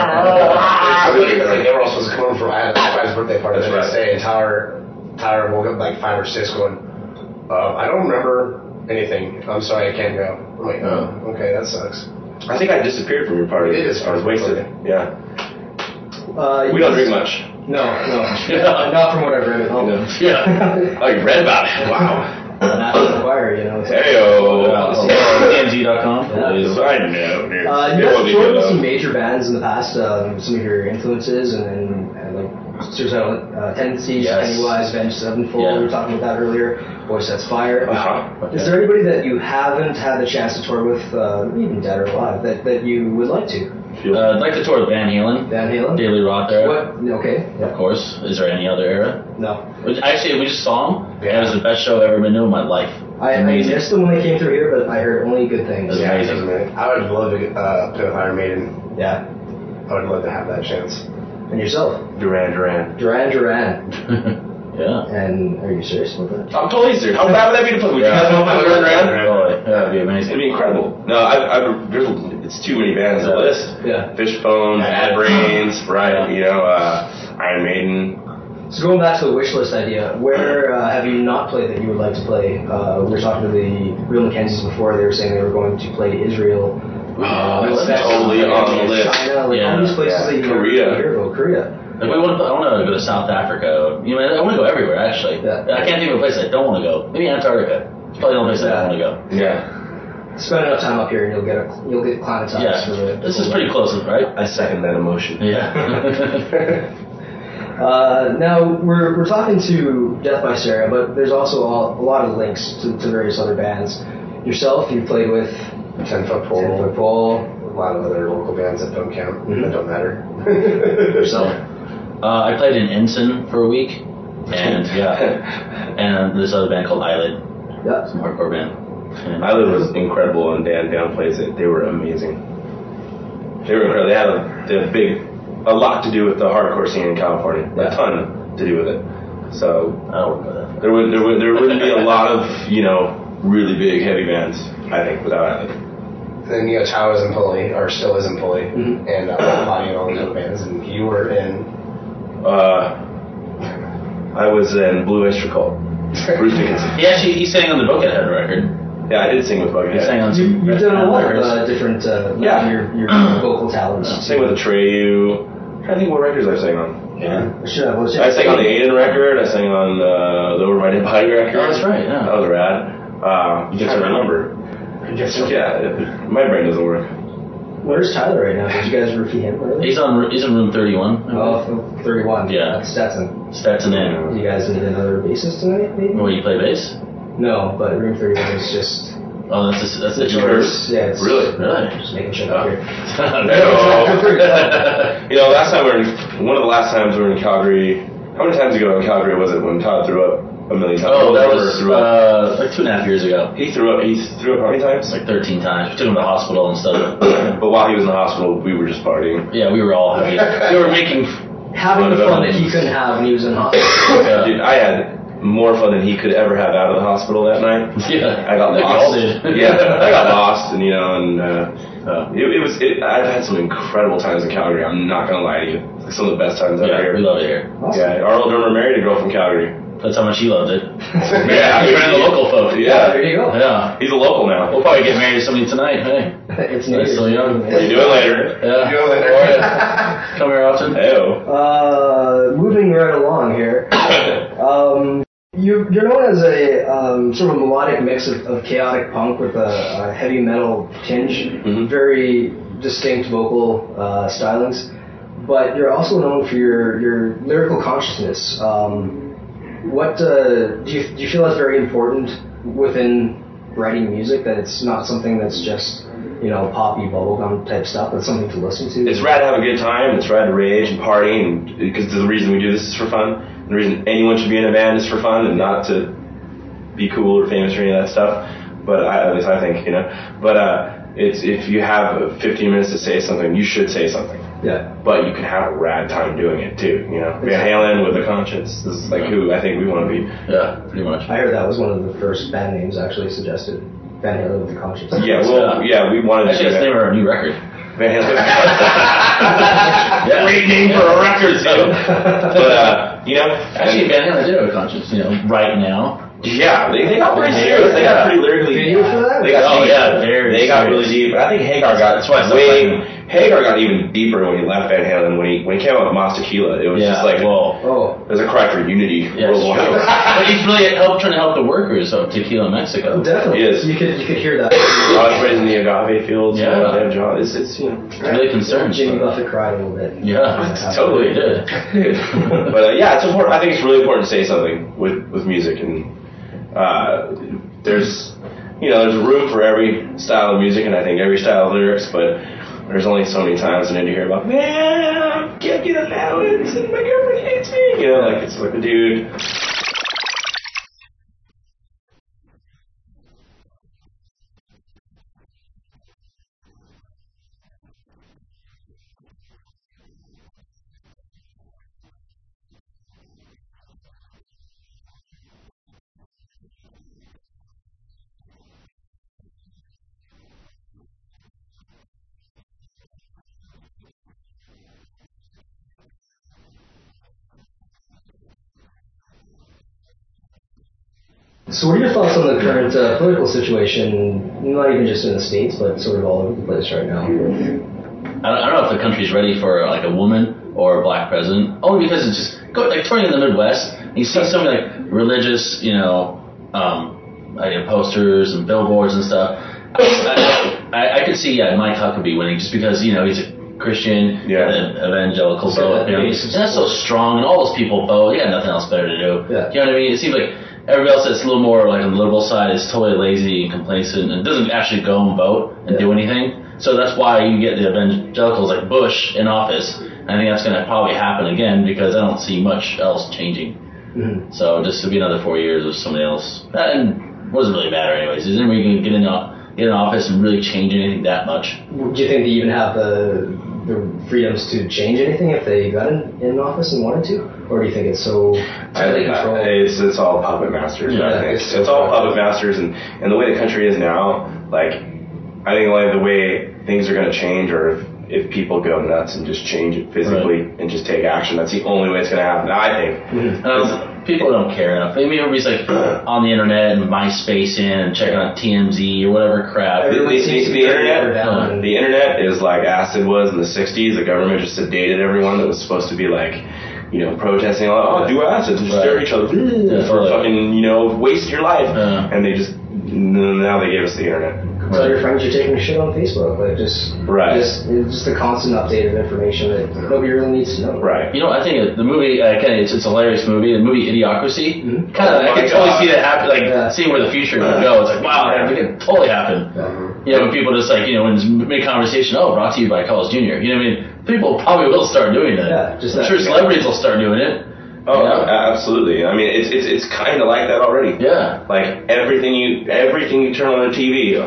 [SPEAKER 8] were all supposed to come over for his birthday party the next day, and Tyler woke up like 5 or 6 going, I don't remember anything. I'm sorry, I can't go. I'm like, oh, okay, that sucks.
[SPEAKER 5] I think I disappeared from your party. I was wasted. Yeah. We don't drink much.
[SPEAKER 2] No. Not from what I've read.
[SPEAKER 7] Yeah.
[SPEAKER 5] Oh, you read about it? Wow.
[SPEAKER 2] National Enquirer, you know.
[SPEAKER 5] Hey-o.
[SPEAKER 7] TMZ.com.
[SPEAKER 5] I know, dude.
[SPEAKER 2] You guys toured with some major bands in the past. Some of your influences and like
[SPEAKER 9] Suicidal Tendencies,
[SPEAKER 7] Yes.
[SPEAKER 9] Pennywise, Avenged Sevenfold.
[SPEAKER 7] Yeah.
[SPEAKER 9] We were talking about that earlier. Boy Sets Fire.
[SPEAKER 5] Uh-huh.
[SPEAKER 9] Is there anybody that you haven't had the chance to tour with, even dead or alive, that you would like to?
[SPEAKER 7] I'd like to tour with Van Halen.
[SPEAKER 9] Van Halen?
[SPEAKER 7] Daily Rock era.
[SPEAKER 9] What? Okay.
[SPEAKER 7] Of course. Is there any other era?
[SPEAKER 9] No.
[SPEAKER 7] Actually, we just saw them.
[SPEAKER 8] Yeah.
[SPEAKER 7] It was the best show I've ever been to in my life.
[SPEAKER 9] I missed them when they came through here, but I heard only good things.
[SPEAKER 7] That's amazing.
[SPEAKER 8] I would love to play with Iron Maiden.
[SPEAKER 9] Yeah.
[SPEAKER 8] I would love to have that chance.
[SPEAKER 9] And yourself?
[SPEAKER 5] Duran Duran.
[SPEAKER 9] Duran Duran.
[SPEAKER 7] Yeah.
[SPEAKER 9] And are you serious about that?
[SPEAKER 5] I'm totally serious. How bad would that be to play? Would you guys want to play Duran Duran?
[SPEAKER 7] Oh, yeah, that'd be amazing.
[SPEAKER 5] It'd be incredible. No, it's too many bands to list.
[SPEAKER 9] Yeah.
[SPEAKER 5] Fishbone, Bad Brains, right? You know, Iron Maiden.
[SPEAKER 9] So going back to the wish list idea, where have you not played that you would like to play? We were talking to the Real Mackenzies before. They were saying they were going to play Israel.
[SPEAKER 5] That's totally on the list.
[SPEAKER 9] China, like all these places that you
[SPEAKER 5] Korea.
[SPEAKER 9] hear about. Korea.
[SPEAKER 7] Like I want to go to South Africa. You know, I want to go everywhere actually.
[SPEAKER 9] Yeah.
[SPEAKER 7] I can't think of a place I don't want to go. Maybe Antarctica. It's probably the only place I don't want to go.
[SPEAKER 5] Yeah.
[SPEAKER 9] Spend enough time up here and you'll get acclimatized.
[SPEAKER 7] Yeah. This is pretty close, right?
[SPEAKER 5] I second that emotion.
[SPEAKER 7] Yeah.
[SPEAKER 9] Now we're talking to Death by Stereo, but there's also a lot of links to various other bands. Yourself, you played with
[SPEAKER 8] 10 Foot Pole.
[SPEAKER 9] 10 Foot Pole.
[SPEAKER 8] A lot of other local bands that don't count. That don't matter.
[SPEAKER 9] Yourself.
[SPEAKER 7] I played in Ensign for a week, and and this other band called Eyelid,
[SPEAKER 9] Yeah.
[SPEAKER 7] some hardcore band. And
[SPEAKER 5] Eyelid was incredible, and Dan downplays it. They were amazing. They were incredible. They had a lot to do with the hardcore scene in California.
[SPEAKER 9] Yeah.
[SPEAKER 5] A ton to do with it. So
[SPEAKER 7] I don't want to go that.
[SPEAKER 5] there wouldn't be a lot of really big heavy bands, I think, without Eyelid.
[SPEAKER 8] Then Tao is in Pulley, or still is in Pulley,
[SPEAKER 9] Mhm.
[SPEAKER 8] and Bonnie and all these other bands, and you were in.
[SPEAKER 5] I was in Blue Oyster Cult. Bruce Dickinson.
[SPEAKER 7] He sang on the Buckethead record.
[SPEAKER 5] Yeah, I did sing with
[SPEAKER 7] He
[SPEAKER 5] Buckethead.
[SPEAKER 7] sang on some.
[SPEAKER 9] You've done a lot
[SPEAKER 7] records.
[SPEAKER 9] of different your vocal talents.
[SPEAKER 5] I sang with Atreyu. I'm trying to think what records I sang on.
[SPEAKER 9] Yeah. Sure. Well,
[SPEAKER 5] I sang on the Aiden record. I sang on the Over My Dead Body record.
[SPEAKER 7] Oh, that's right. Yeah.
[SPEAKER 5] That was rad. You just remember. Yeah, my brain doesn't work.
[SPEAKER 9] Where's Tyler right now? Did you guys roofie him earlier?
[SPEAKER 7] He's in room 31.
[SPEAKER 9] Oh, 31.
[SPEAKER 7] Yeah.
[SPEAKER 9] That's Stetson.
[SPEAKER 7] Stetson in.
[SPEAKER 9] Do you guys need another bassist tonight, maybe?
[SPEAKER 7] Will you play bass?
[SPEAKER 9] No, but room 31 is just...
[SPEAKER 7] Oh, that's the
[SPEAKER 5] Yours?
[SPEAKER 9] Yeah, it's...
[SPEAKER 5] Really?
[SPEAKER 9] Just making shit up here.
[SPEAKER 5] Last time one of the last times we were in Calgary. How many times ago in Calgary was it when Todd threw up a million times?
[SPEAKER 7] Oh, that was like 2.5 years ago.
[SPEAKER 5] He threw up how many times?
[SPEAKER 7] Like 13 times. We took him to the hospital and stuff.
[SPEAKER 5] But while he was in the hospital, we were just partying.
[SPEAKER 7] Yeah, we were all happy. We were making
[SPEAKER 9] having the fun that he couldn't have when he was in hospital.
[SPEAKER 7] Yeah.
[SPEAKER 5] Dude, I had more fun than he could ever have out of the hospital that night.
[SPEAKER 7] Yeah,
[SPEAKER 5] I got
[SPEAKER 7] we
[SPEAKER 5] lost.
[SPEAKER 7] all did.
[SPEAKER 5] Yeah, I got lost, and I've had some incredible times in Calgary. I'm not gonna lie to you. It's like some of the best times ever
[SPEAKER 7] Yeah,
[SPEAKER 5] here.
[SPEAKER 7] we love it here.
[SPEAKER 9] Awesome.
[SPEAKER 5] Yeah, our old drummer married a girl from Calgary.
[SPEAKER 7] That's how much he loved it.
[SPEAKER 5] Yeah,
[SPEAKER 7] He's one of the local folk.
[SPEAKER 5] Yeah,
[SPEAKER 9] There you go.
[SPEAKER 7] Yeah.
[SPEAKER 5] he's a local now.
[SPEAKER 7] We'll probably get married to somebody tonight. Hey.
[SPEAKER 9] It's
[SPEAKER 7] Nice, still young.
[SPEAKER 5] What are you doing later?
[SPEAKER 7] Yeah.
[SPEAKER 8] You know, later.
[SPEAKER 7] How are you? Come here often.
[SPEAKER 5] Heyo.
[SPEAKER 9] Moving right along here. You're known as a sort of melodic mix of chaotic punk with a heavy metal tinge,
[SPEAKER 5] Mhm.
[SPEAKER 9] very distinct vocal stylings, but you're also known for your lyrical consciousness. What do you feel that's very important within writing music, that it's not something that's just poppy bubblegum type stuff, but something to listen to?
[SPEAKER 5] It's rad to have a good time. It's rad to rage and party, and because the reason we do this is for fun. The reason anyone should be in a band is for fun, and not to be cool or famous or any of that stuff. But at least I think, But it's if you have 15 minutes to say something, you should say something.
[SPEAKER 9] Yeah.
[SPEAKER 5] But you can have a rad time doing it too. Van Halen with a conscience is like who I think we want to be.
[SPEAKER 7] Yeah, pretty much.
[SPEAKER 9] I heard that was one of the first band names actually suggested. Van Halen with the conscience.
[SPEAKER 5] Yeah, well, we wanted
[SPEAKER 7] Actually, that's the name of our new record.
[SPEAKER 5] Van Halen. Great name for a record, too. But
[SPEAKER 7] Actually, Van Halen did have a conscience. Right now.
[SPEAKER 5] Yeah, they got pretty serious. They got pretty lyrically deep.
[SPEAKER 9] Video for that?
[SPEAKER 5] They got
[SPEAKER 7] Oh,
[SPEAKER 5] deep.
[SPEAKER 7] yeah, very
[SPEAKER 5] They got
[SPEAKER 7] serious.
[SPEAKER 5] really deep. I think Hagar got
[SPEAKER 7] That's why I stopped
[SPEAKER 5] way
[SPEAKER 7] playing
[SPEAKER 5] Hagar got even deeper when he left Van Halen. When he came out with Mas Tequila, it was just like, there's a cry for unity worldwide.
[SPEAKER 7] But he's really trying to help the workers of tequila in Mexico.
[SPEAKER 9] Definitely.
[SPEAKER 5] He is.
[SPEAKER 9] You could hear that.
[SPEAKER 5] Raising the agave fields.
[SPEAKER 7] Yeah.
[SPEAKER 5] It's
[SPEAKER 7] really concerned.
[SPEAKER 9] Jimmy Buffett cried a little bit.
[SPEAKER 7] Yeah,
[SPEAKER 5] totally did. But it's important. I think it's really important to say something with music, and there's room for every style of music, and I think every style of lyrics, but there's only so many times I need to hear about, man, I can't get allowance, and my girlfriend hates me. It's like, dude.
[SPEAKER 9] So what are your thoughts on the current political situation, not even just in the States, but sort of all over the place right now?
[SPEAKER 7] I don't know if the country's ready for like a woman or a black president, only because it's just touring in the Midwest, and you see so many like religious, posters and billboards and stuff. I could see Mike Huckabee winning just because he's a Christian, evangelical vote, and that's so strong, and all those people vote. They got nothing else better to do.
[SPEAKER 9] Yeah.
[SPEAKER 7] You know what I mean? It seems like everybody else that's a little more like on the liberal side is totally lazy and complacent and doesn't actually go and vote and do anything. So that's why you get the evangelicals like Bush in office. And I think that's going to probably happen again because I don't see much else changing. Mm-hmm. So just to be another 4 years with somebody else. And what does it really matter anyways? Isn't anybody going to get in office and really change anything that much?
[SPEAKER 9] Do you think they even have the freedoms to change anything if they got in office and wanted to? Or do you think it's so tightly controlled?
[SPEAKER 5] It's all puppet masters.
[SPEAKER 9] Yeah,
[SPEAKER 5] I think. It's all puppet masters, and the way the country is now, like, I think like the way things are going to change, or if people go nuts and just change it physically and just take action, that's the only way it's going to happen, I think.
[SPEAKER 7] People don't care enough. I mean, everybody's like on the internet and MySpace and checking out TMZ or whatever crap.
[SPEAKER 5] The internet is like acid was in the 60s. The government just sedated everyone that was supposed to be like, protesting, do acid and just stare at each other for fucking, waste your life. And they just, now they gave us the internet.
[SPEAKER 9] Tell your friends you're taking a shit on Facebook. Like just a constant update of information that nobody really needs to know.
[SPEAKER 5] Right.
[SPEAKER 7] I think the movie, it's a hilarious movie. The movie Idiocracy. Mm-hmm. I can totally see that happen. Seeing where the future would go. It's like, wow, that could totally happen. When people just when it's mid-conversation, brought to you by Carl's Jr. You know what I mean? People probably will start doing that. Yeah, I'm sure celebrities will start doing it.
[SPEAKER 5] Oh, absolutely. I mean, it's kind of like that already.
[SPEAKER 7] Yeah.
[SPEAKER 5] Like everything you turn on the TV,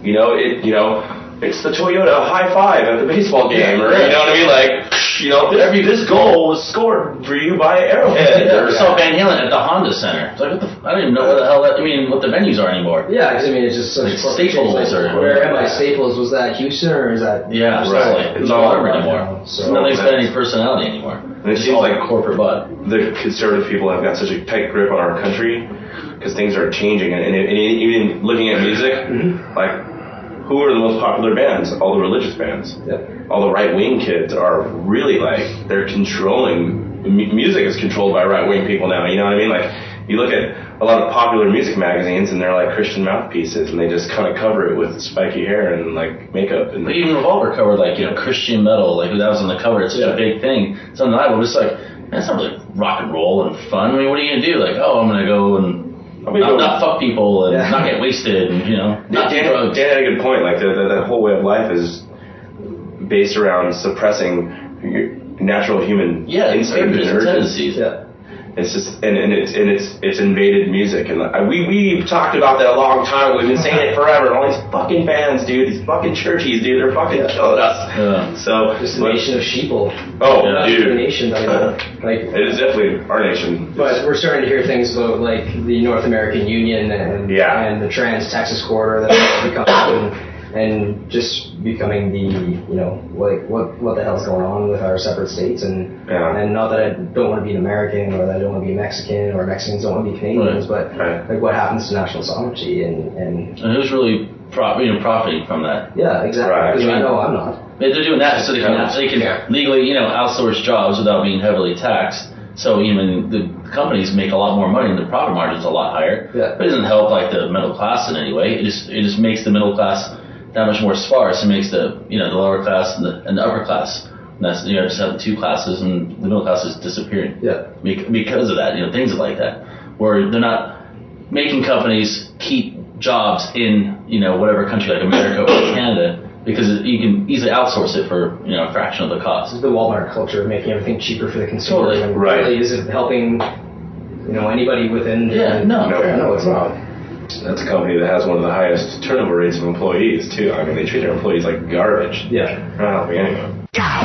[SPEAKER 5] it's the Toyota high five at the baseball game, or you know what I mean? Like, this goal was scored for you by Arrowhead.
[SPEAKER 7] I saw Van Halen at the Honda Center. It's like, I don't even know what the hell what the venues are anymore.
[SPEAKER 9] Yeah, because it's just such
[SPEAKER 7] Staples
[SPEAKER 9] where am I? Staples, was that Houston or is that?
[SPEAKER 7] Yeah, right. It's all over anymore. So nothing's got any personality anymore.
[SPEAKER 5] And it seems like
[SPEAKER 7] corporate butt.
[SPEAKER 5] The conservative people have got such a tight grip on our country because things are changing, and even looking at music, like. Who are the most popular bands? All the religious bands.
[SPEAKER 9] Yep.
[SPEAKER 5] All the right-wing kids are really they're controlling. Music is controlled by right-wing people now. You know what I mean? Like, you look at a lot of popular music magazines, and they're like Christian mouthpieces, and they just kind of cover it with spiky hair and like makeup. And
[SPEAKER 7] but even Revolver covered Christian metal, that was on the cover. It's such a big thing. It's undeniable. Just that's not really rock and roll and fun. I mean, what are you gonna do? I'm gonna go and. Not fuck people and not get wasted and not do drugs.
[SPEAKER 5] Dan had a good point. Like that whole way of life is based around suppressing your natural human instincts and
[SPEAKER 7] tendencies.
[SPEAKER 9] Yeah.
[SPEAKER 5] It's just and it's invaded music, and we talked about that a long time. We've been saying it forever. All these fucking bands, dude, these fucking churchies, dude, they're fucking killing us.
[SPEAKER 7] Yeah.
[SPEAKER 5] So
[SPEAKER 9] just a nation of sheeple.
[SPEAKER 5] Oh, dude,
[SPEAKER 9] a nation.
[SPEAKER 5] It is definitely our nation.
[SPEAKER 9] But we're starting to hear things about the North American Union and the Trans-Texas corridor that's become and just becoming what the hell's going on with our separate states and not that I don't want to be an American or that I don't want to be a Mexican or Mexicans don't want to be Canadians, but what happens to national sovereignty and
[SPEAKER 7] who's really profiting from that?
[SPEAKER 9] Yeah, exactly. Because I know I'm not.
[SPEAKER 7] They're doing that so they can legally, outsource jobs without being heavily taxed. So even the companies make a lot more money and the profit margin's a lot higher.
[SPEAKER 9] Yeah.
[SPEAKER 7] But it doesn't help like the middle class in any way. It just makes the middle class that much more sparse. It makes the the lower class and the upper class. And that's just have the two classes and the middle class is disappearing.
[SPEAKER 9] Yeah.
[SPEAKER 7] Because of that, things like that, where they're not making companies keep jobs in whatever country like America or Canada, because you can easily outsource it for a fraction of the cost.
[SPEAKER 9] This is the Walmart culture of making everything cheaper for the consumer.
[SPEAKER 7] Totally.
[SPEAKER 9] And
[SPEAKER 5] Right.
[SPEAKER 9] really, is it helping anybody within?
[SPEAKER 7] No,
[SPEAKER 9] it's not.
[SPEAKER 5] That's a company that has one of the highest turnover rates of employees too. I mean, they treat their employees like garbage.
[SPEAKER 9] Yeah.
[SPEAKER 5] They're not helping anyone.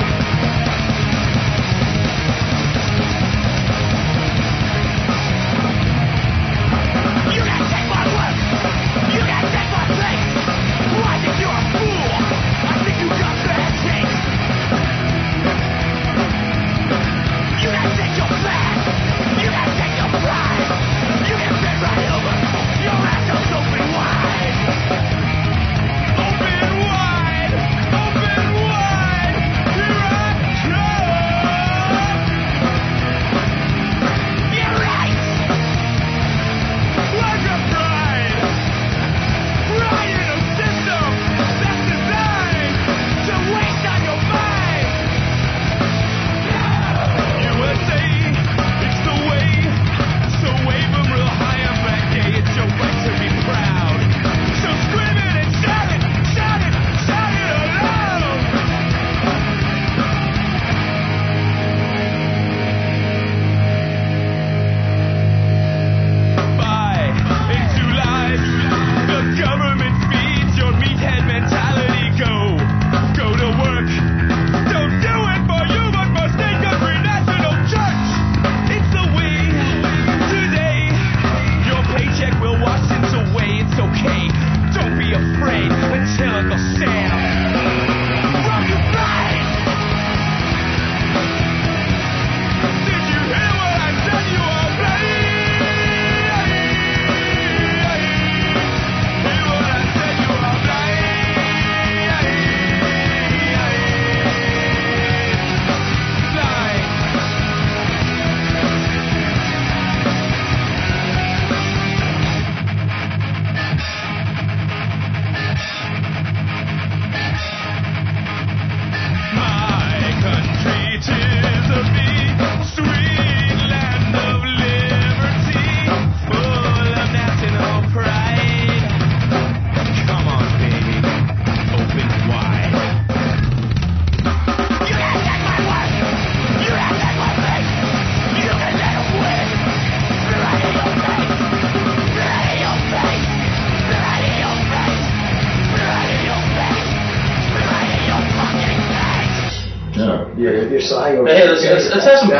[SPEAKER 9] You're sighing over.
[SPEAKER 7] Hey, let's have some.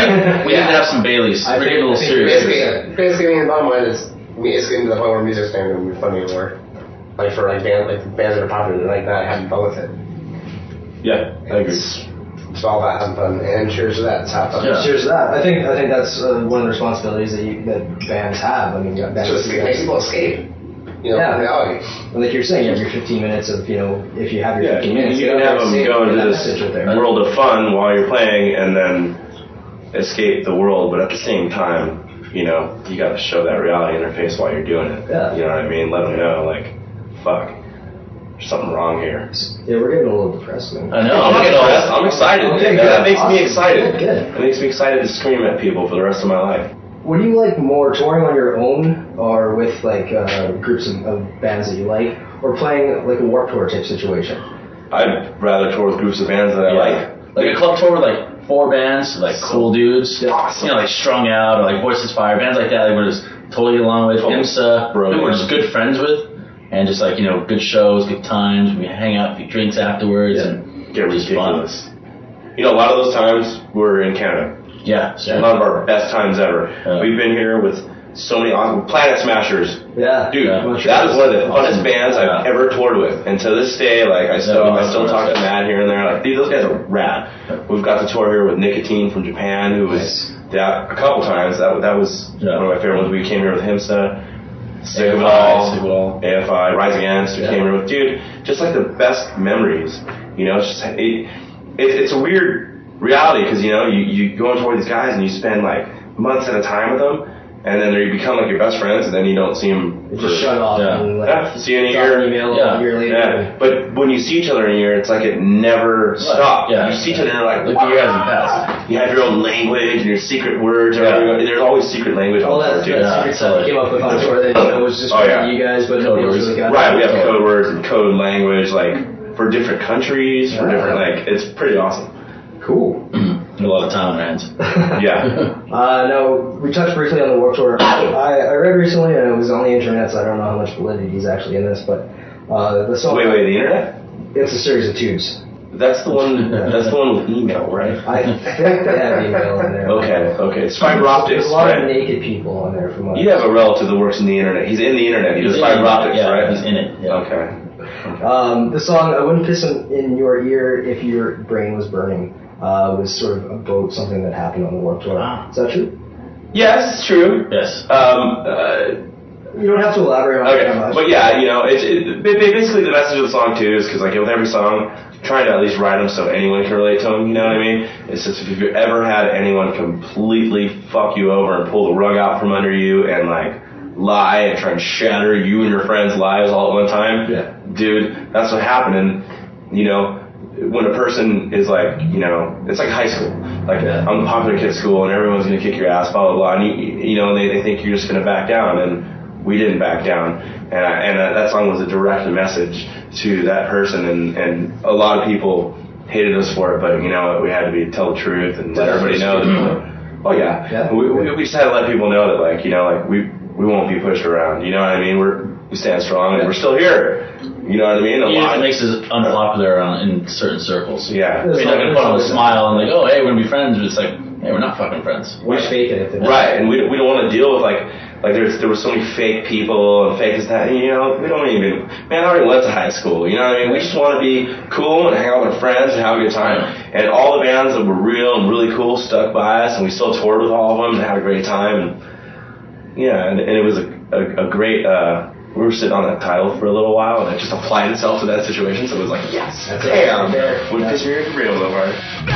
[SPEAKER 7] We need to have some Baileys. We're getting a little serious.
[SPEAKER 8] Basically, in my mind, it's getting to the point where music's starting to be fun anymore. Like for bands that are popular like that, having fun with it.
[SPEAKER 5] Yeah, I agree.
[SPEAKER 8] It's all about having fun, and cheers to that. It's have fun.
[SPEAKER 9] Yeah. Cheers to that. I think that's one of the responsibilities that bands have. I mean, bands
[SPEAKER 8] makes people escape. Reality.
[SPEAKER 9] And like you're saying, you have your 15 minutes of, if you have your 15 minutes,
[SPEAKER 5] you can have them go into this world of fun while you're playing and then escape the world, but at the same time, you got to show that reality in their face while you're doing it.
[SPEAKER 9] Yeah.
[SPEAKER 5] You know what I mean? Let them know, fuck, there's something wrong here.
[SPEAKER 9] Yeah, we're getting a little depressed, man.
[SPEAKER 7] I know.
[SPEAKER 5] I'm not depressed. I'm excited.
[SPEAKER 9] Okay,
[SPEAKER 5] that makes me excited.
[SPEAKER 9] Good.
[SPEAKER 5] It makes me excited to scream at people for the rest of my life.
[SPEAKER 9] What do you like more, touring on your own or with groups of bands that you like, or playing like a Warped Tour type situation?
[SPEAKER 5] I'd rather tour with groups of bands that I like.
[SPEAKER 7] Like a club tour with 4 bands, cool dudes,
[SPEAKER 5] awesome.
[SPEAKER 7] Strung Out or Voices Fire, bands like that. We're just totally along with IMSA, who we're just good friends with, and just good shows, good times. We hang out, few drinks afterwards, and
[SPEAKER 5] get ridiculous. A lot of those times we're in Canada.
[SPEAKER 7] Yeah,
[SPEAKER 5] a lot of our best times ever. We've been here with so many awesome Planet Smashers.
[SPEAKER 9] Yeah,
[SPEAKER 5] dude, that is one of the funnest bands I've ever toured with, and to this day, I still talk to Matt here and there. Dude, those guys are rad. We've got to tour here with Nicotine from Japan, who was a couple times. That was one of my favorite ones. We came here with Himsa, Sick of It All, AFI, Rise Against. We came here with just the best memories. You know, it's just it's a weird reality because you know you go on tour with these guys and you spend like months at a time with them, and then you become like your best friends, and then you don't see them.
[SPEAKER 9] Just shut off. And,
[SPEAKER 5] see you in a year.
[SPEAKER 9] Email a year later.
[SPEAKER 5] Yeah. But when you see each other in a year, it's like it never stops. You see each other and you're like,
[SPEAKER 7] wow. You guys in the past.
[SPEAKER 5] You have your own language and your secret words. There's always secret language on tour too.
[SPEAKER 9] Secret stuff you came up with on tour that it was just you guys, but nobody else really got it.
[SPEAKER 5] Right, we have code words and code language like for different countries, for different it's pretty awesome.
[SPEAKER 9] Cool.
[SPEAKER 7] A lot of time on our hands.
[SPEAKER 5] Yeah.
[SPEAKER 9] Now, we touched briefly on the Warped Tour. I read recently, and it was on the internet, so I don't know how much validity is actually in this, but the song...
[SPEAKER 5] Wait, the internet?
[SPEAKER 9] It's a series of tubes.
[SPEAKER 5] That's the one. That's the one with email, right?
[SPEAKER 9] I think they have email in there.
[SPEAKER 5] Okay. It's fiber optics.
[SPEAKER 9] There's a lot of naked people on there. From
[SPEAKER 5] you have a relative that works in the internet. He's in the internet. He does fiber optics, right?
[SPEAKER 7] He's in it. Yeah.
[SPEAKER 5] Okay.
[SPEAKER 9] The song "I Wouldn't Piss in Your Ear If Your Brain Was Burning" was sort of about something that happened on the Warped Tour. Is that true?
[SPEAKER 5] Yes, it's true.
[SPEAKER 7] Yes.
[SPEAKER 9] You don't have to elaborate on it that much.
[SPEAKER 5] But yeah, you know, it's basically the message of the song too is because like with every song, trying to at least write them so anyone can relate to them. You know what I mean? It's just if you've ever had anyone completely fuck you over and pull the rug out from under you and like lie and try and shatter you and your friends' lives all at one time, dude, that's what happened. And you know, when a person is like, you know, it's like high school. Like I'm the popular kid at school and everyone's gonna kick your ass, blah blah blah. And you know, they think you're just gonna back down and. We didn't back down, and that song was a direct message to that person, and a lot of people hated us for it, but you know we had to tell the truth and let everybody know that. Oh yeah. We just had to let people know that like you know like we won't be pushed around. You know what I mean? We stand strong and we're still here. You know what I mean?
[SPEAKER 7] It makes us unpopular in certain circles.
[SPEAKER 5] Yeah.
[SPEAKER 7] You're not gonna put on a smile and like, oh hey, we're gonna be friends, but it's like, hey, we're not fucking friends.
[SPEAKER 9] We're faking it.
[SPEAKER 5] Right, and we don't want to deal with like there were so many fake people and fake this that, and, you know, we don't even, man, I already went to high school, you know what I mean? We just want to be cool and hang out with our friends and have a good time. And all the bands that were real and really cool stuck by us, and we still toured with all of them and had a great time. And yeah, and it was a great, we were sitting on that title for a little while, and it just applied itself to that situation, so it was like, yes, damn, wouldn't piss me real so hard.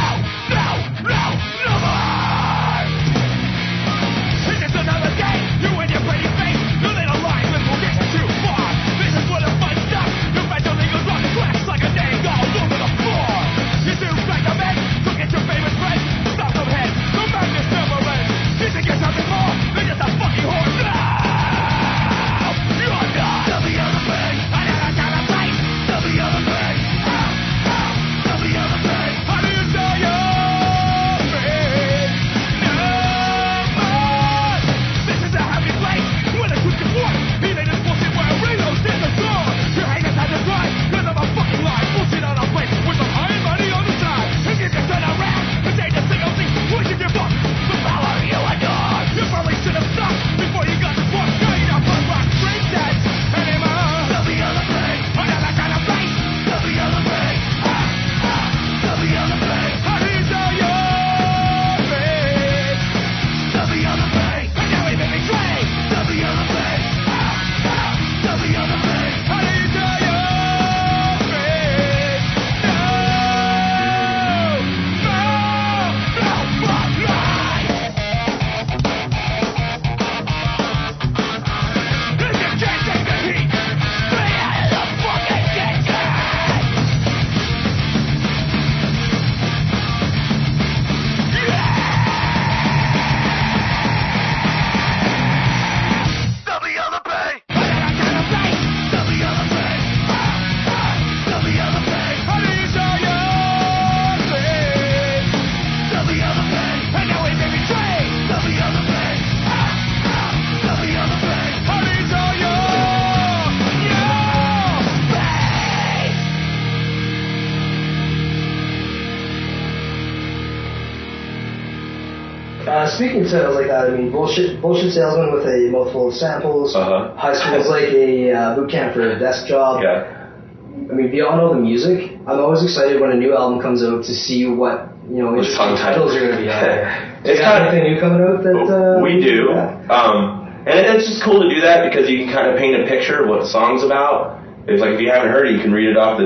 [SPEAKER 9] Speaking of titles like that, I mean, Bullshit Salesman with a mouthful of samples. High School is like a boot camp for a desk job.
[SPEAKER 5] Yeah.
[SPEAKER 9] I mean, beyond all the music, I'm always excited when a new album comes out to see what interesting titles are going to be out there. Is there anything new coming out that
[SPEAKER 5] we do? Yeah. And it's just cool to do that because you can kind of paint a picture of what the song's about. It's like if you haven't heard it, you can read it off the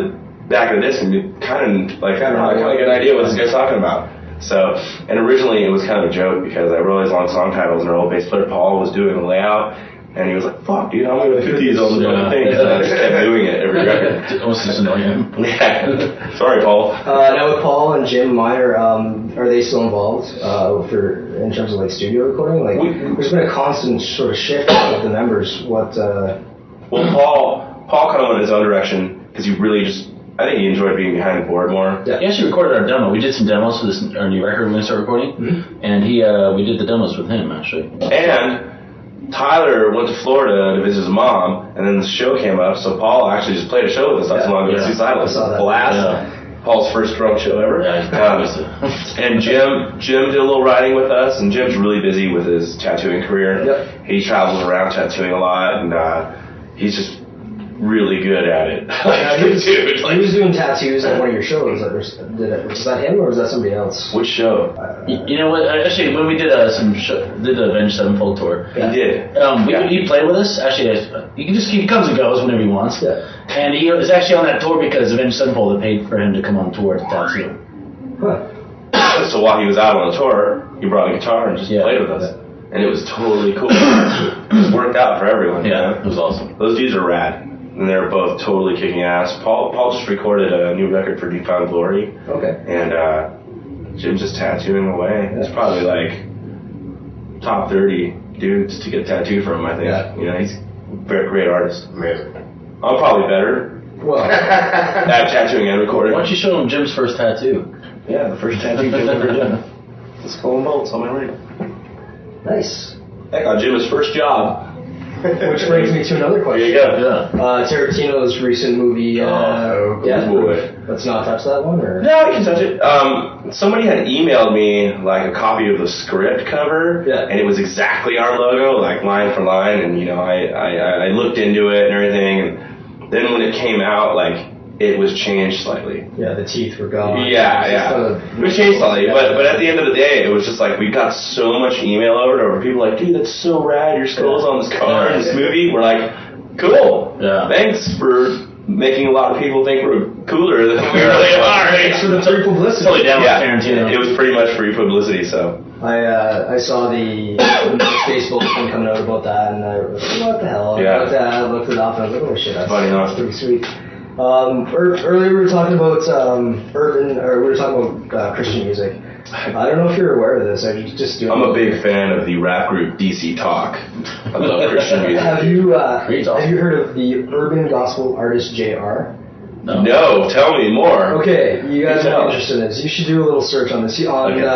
[SPEAKER 5] back of the disc and kind of get an idea what this guy's talking about. So, and originally it was kind of a joke because I wrote these long song titles and our old bass player Paul was doing the layout. And he was like, fuck, dude, I'm going to put these on the fucking thing. And I just kept doing it every record.
[SPEAKER 7] Almost just annoying him.
[SPEAKER 5] Yeah. Sorry, Paul.
[SPEAKER 9] Now with Paul and Jim Meyer, are they still involved in terms of like studio recording? Like, there's been a constant sort of shift with the members. Well,
[SPEAKER 5] Paul kind of went his own direction because he really I think he enjoyed being behind the board more.
[SPEAKER 7] Yeah. He actually recorded our demo. We did some demos for our new record we're going to start recording. And we did the demos with him, actually.
[SPEAKER 5] And Tyler went to Florida to visit his mom, and then the show came up, so Paul actually just played a show with us not too long ago. Suicidal. Blast. Paul's first drum show ever. And Jim did a little writing with us, and Jim's really busy with his tattooing career.
[SPEAKER 9] Yep.
[SPEAKER 5] He travels around tattooing a lot, and he's just really good at it.
[SPEAKER 9] He was doing tattoos at one of your shows. Was that him or was that somebody else?
[SPEAKER 5] Which show?
[SPEAKER 7] You know what? Actually, when we did the Avenged Sevenfold tour,
[SPEAKER 5] he did.
[SPEAKER 7] He played with us. Actually, he comes and goes whenever he wants. Yeah. And he was actually on that tour because Avenged Sevenfold had paid for him to come on tour to tattoo.
[SPEAKER 9] Huh.
[SPEAKER 5] So while he was out on the tour, he brought a guitar and just played with us. And it was totally cool. It worked out for everyone.
[SPEAKER 7] Yeah, it was awesome.
[SPEAKER 5] Those dudes are rad. And they're both totally kicking ass. Paul just recorded a new record for Deep Found Glory.
[SPEAKER 9] Okay.
[SPEAKER 5] And Jim's just tattooing away. It's probably like top 30 dudes to get tattooed from him, I think.
[SPEAKER 9] Yeah.
[SPEAKER 5] You know, he's a very great artist.
[SPEAKER 8] Amazing.
[SPEAKER 5] I'm probably better at tattooing and recording.
[SPEAKER 7] Why don't you show him Jim's first tattoo?
[SPEAKER 5] Yeah, the first tattoo Jim ever did. The skull and bolts on my ring.
[SPEAKER 9] Nice.
[SPEAKER 5] That got Jim his first job.
[SPEAKER 9] Which brings me to another question.
[SPEAKER 5] There you go.
[SPEAKER 7] Yeah.
[SPEAKER 9] Tarantino's recent movie, Death Proof. Let's not touch that one, or?
[SPEAKER 5] No, you can touch it. Somebody had emailed me like a copy of the script cover, and it was exactly our logo, like line for line. And you know, I looked into it and everything, and then when it came out, like it was changed slightly.
[SPEAKER 9] Yeah, the teeth were gone.
[SPEAKER 5] Yeah. It was changed slightly, but at the end of the day, it was just like we got so much email over people like, dude, that's so rad. Your skull's on this car in this movie. We're like, cool.
[SPEAKER 7] Yeah.
[SPEAKER 5] Thanks for making a lot of people think we're cooler than we really are.
[SPEAKER 9] Thanks for the free publicity.
[SPEAKER 7] Totally down with Tarantino.
[SPEAKER 5] It was pretty much free publicity, so.
[SPEAKER 9] I saw the Facebook thing coming out about that, and I was like, what the hell?
[SPEAKER 5] Yeah.
[SPEAKER 9] I looked it up, and I was like, oh shit, that's pretty sweet. Earlier we were talking about Christian music. I don't know if you're aware of this.
[SPEAKER 5] I'm a big fan of the rap group DC Talk. I love Christian music.
[SPEAKER 9] Have you heard of the urban gospel artist JR?
[SPEAKER 5] No, tell me more.
[SPEAKER 9] Okay, you guys are interested in this. You should do a little search on this.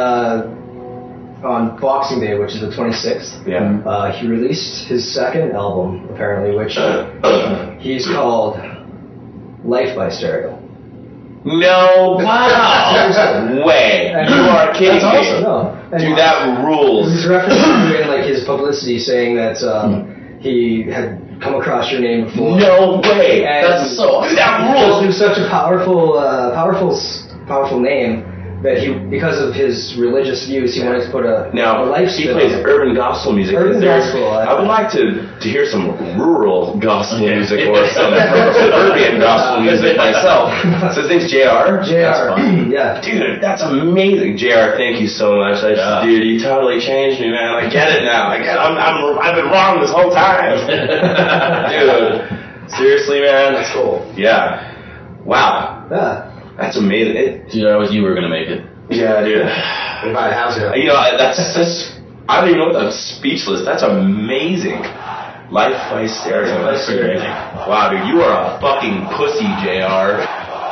[SPEAKER 9] On Boxing Day, which is the 26th, he released his second album, apparently, which he's called Life by Stereo.
[SPEAKER 5] No, wow. Way.
[SPEAKER 9] And
[SPEAKER 5] you are kidding me.
[SPEAKER 9] Awesome. No.
[SPEAKER 5] Dude, that rules.
[SPEAKER 9] He's referencing in like his publicity saying that he had come across your name before.
[SPEAKER 5] No way.
[SPEAKER 9] And
[SPEAKER 5] that's so. That rules.
[SPEAKER 9] It was such a powerful name that because of his religious views, he wanted to put a life spin.
[SPEAKER 5] He plays urban gospel music.
[SPEAKER 9] Urban gospel.
[SPEAKER 5] I would like to hear some rural gospel music or some suburban gospel music myself. So his name's JR?
[SPEAKER 9] JR. Yeah.
[SPEAKER 5] Dude, that's amazing. JR, thank you so much. Dude, you totally changed me, man. I get it now. I've been wrong this whole time. Dude, seriously, man.
[SPEAKER 9] That's cool.
[SPEAKER 5] Yeah. Wow.
[SPEAKER 9] Yeah.
[SPEAKER 5] That's amazing.
[SPEAKER 7] Dude, I was you were gonna make it.
[SPEAKER 5] Yeah, dude.
[SPEAKER 8] Buy a house now.
[SPEAKER 5] You know, that's I don't even know what that's speechless. That's amazing. Life by Stereo. That's pretty amazing. Wow, dude, you are a fucking pussy, JR.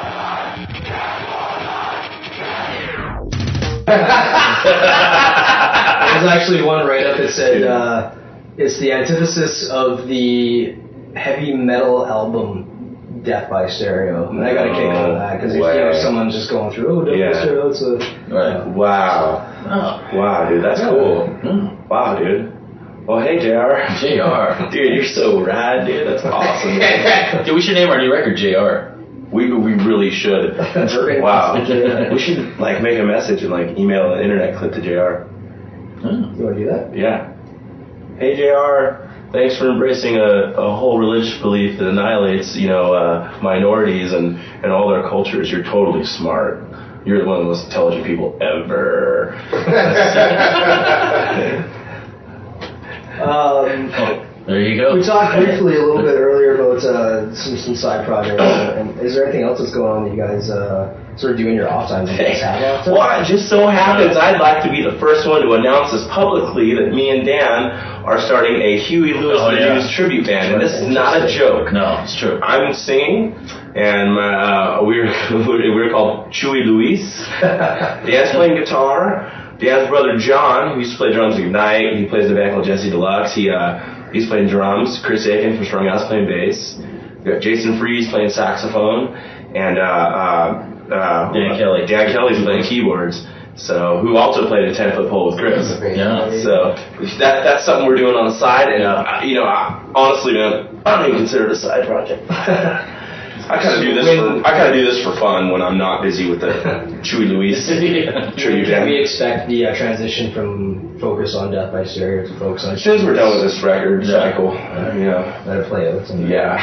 [SPEAKER 9] There's actually one write-up that said it's the antithesis of the heavy metal album Death by Stereo. And I got a kick out of that because if someone's just going through, Death by Stereo, it's a...
[SPEAKER 5] Wow. Oh. Wow, dude, that's cool. Wow, dude. Well, hey, JR.
[SPEAKER 7] JR.
[SPEAKER 5] Dude, you're so rad, dude. That's awesome.
[SPEAKER 7] Dude, we should name our new record JR.
[SPEAKER 5] We really should. Wow. We should, like, make a message and, like, email an internet clip to JR.
[SPEAKER 9] You want to do that?
[SPEAKER 5] Yeah. Hey, JR. thanks for embracing a whole religious belief that annihilates, minorities and all their cultures. You're totally smart. You're one of the most intelligent people ever.
[SPEAKER 7] There you go.
[SPEAKER 9] We talked briefly a little bit earlier about some side projects. And is there anything else that's going on that you guys sort of do in your off time? Do you guys have off time?
[SPEAKER 5] Well, it just so happens I'd like to be the first one to announce this publicly that me and Dan are starting a Huey Lewis and the News tribute band, and this is not a joke.
[SPEAKER 7] No, it's true.
[SPEAKER 5] I'm singing, and we're called Chewy Luis. Dan's playing guitar. Dan's brother John, who used to play drums at Ignite, he plays in a band called Jesse Deluxe. He's playing drums. Chris Aiken from Strung Out's playing bass. We got Jason Freeze playing saxophone, and
[SPEAKER 7] Dan Kelly.
[SPEAKER 5] Dan Kelly's playing keyboards. So, who also played a 10-foot pole with Chris.
[SPEAKER 7] Yeah.
[SPEAKER 5] So that's something we're doing on the side, and honestly, man, I don't even consider it a side project. I kind of do this for fun when I'm not busy with the Chewy Luis tribute band.
[SPEAKER 9] Can we expect the transition from focus on Death by Stereo to focus on?
[SPEAKER 5] As soon as we're done with this record cycle,
[SPEAKER 9] let it play out.
[SPEAKER 5] Yeah.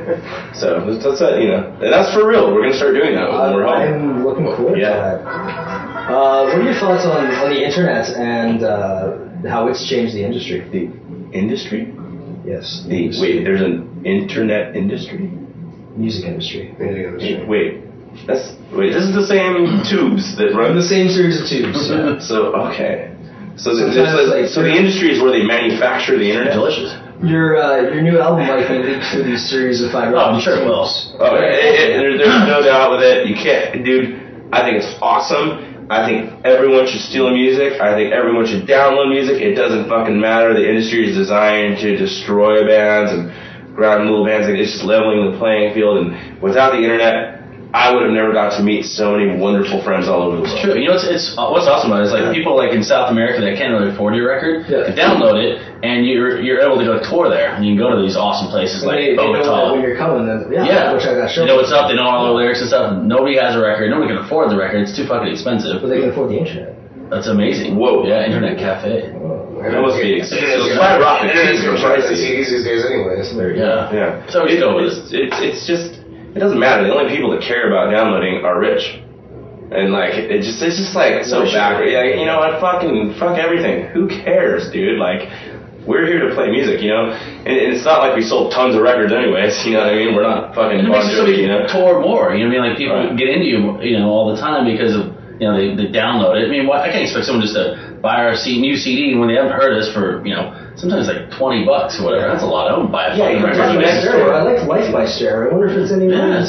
[SPEAKER 5] So that's and that's for real. We're gonna start doing that when we're home.
[SPEAKER 9] I'm looking forward to that. What are your thoughts on the internet and how it's changed the industry?
[SPEAKER 5] The industry?
[SPEAKER 9] Yes.
[SPEAKER 5] Wait, there's an internet industry?
[SPEAKER 9] Music industry.
[SPEAKER 5] Wait, this is the same tubes that run
[SPEAKER 9] the same series of tubes. Yeah.
[SPEAKER 5] So okay. So the industry is where they manufacture the internet.
[SPEAKER 7] Delicious.
[SPEAKER 9] Your new album might be leaked through these series of fiber optic
[SPEAKER 7] sure it will.
[SPEAKER 5] There's no doubt with it. You can't, dude. I think it's awesome. I think everyone should steal music. I think everyone should download music. It doesn't fucking matter. The industry is designed to destroy bands and ground little bands. It's just leveling the playing field. And without the internet, I would have never got to meet so many wonderful friends all over the world.
[SPEAKER 7] It's true. It's what's awesome about it is like people like in South America that can't really afford your record, can download it, and you're able to go tour there, and you can go to these awesome places
[SPEAKER 9] like
[SPEAKER 7] Bogota.
[SPEAKER 9] They know when you're coming, then which I got shown.
[SPEAKER 7] You know what's up. They know all the lyrics and stuff. Nobody has a record. Nobody can afford the record. It's too fucking expensive.
[SPEAKER 9] But they can afford the internet.
[SPEAKER 7] That's amazing.
[SPEAKER 5] Whoa.
[SPEAKER 7] Yeah, internet cafe.
[SPEAKER 5] It must be skyrocket.
[SPEAKER 8] It's CDs these days, anyways.
[SPEAKER 5] Yeah.
[SPEAKER 7] So
[SPEAKER 5] it's just. It doesn't matter. The only people that care about downloading are rich, and like it's just like so backward. Yeah, you know what? Fuck everything. Who cares, dude? Like we're here to play music, and it's not like we sold tons of records anyways. You know what I mean? We're not fucking Bon Jovi,
[SPEAKER 7] tour more. You know what I mean? Like people get into you, all the time because of they download it. I mean, I can't expect someone just to buy our new CD when they haven't heard us for sometimes like $20 or whatever. That's a lot. I wouldn't buy it.
[SPEAKER 9] I like Life by Stereo. I wonder if it's anywhere.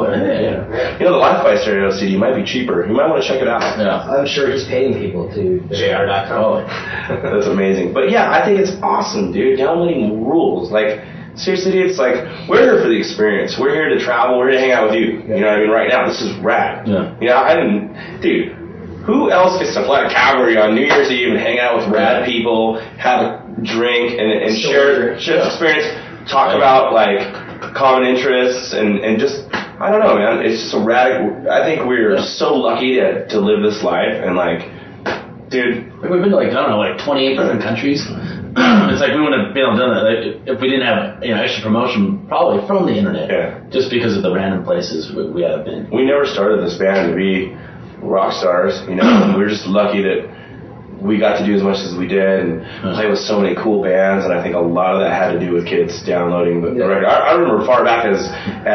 [SPEAKER 5] The Life by Stereo CD might be cheaper. You might want to check it out.
[SPEAKER 7] Yeah.
[SPEAKER 9] I'm sure he's paying people to
[SPEAKER 8] JR.com.
[SPEAKER 5] That's amazing. But yeah, I think it's awesome, dude. Downloading rules. Like, seriously, dude, it's like, we're here for the experience. We're here to travel. We're here to hang out with you. You know what I mean? Right now, this is rad.
[SPEAKER 7] Yeah.
[SPEAKER 5] Dude, who else gets to fly Calgary on New Year's Eve and hang out with rad people, have a drink, and share experience, talk about, like, common interests, and just, I don't know, man. It's just a rad. I think we're so lucky to live this life, and, like, dude.
[SPEAKER 7] We've been to, like 28 different countries. It's like we wouldn't have been able to do that if we didn't have extra promotion, probably from the internet.
[SPEAKER 5] Yeah.
[SPEAKER 7] Just because of the random places we have been.
[SPEAKER 5] We never started this band to be rock stars, we were just lucky that we got to do as much as we did and play with so many cool bands, and I think a lot of that had to do with kids downloading the record. I remember far back as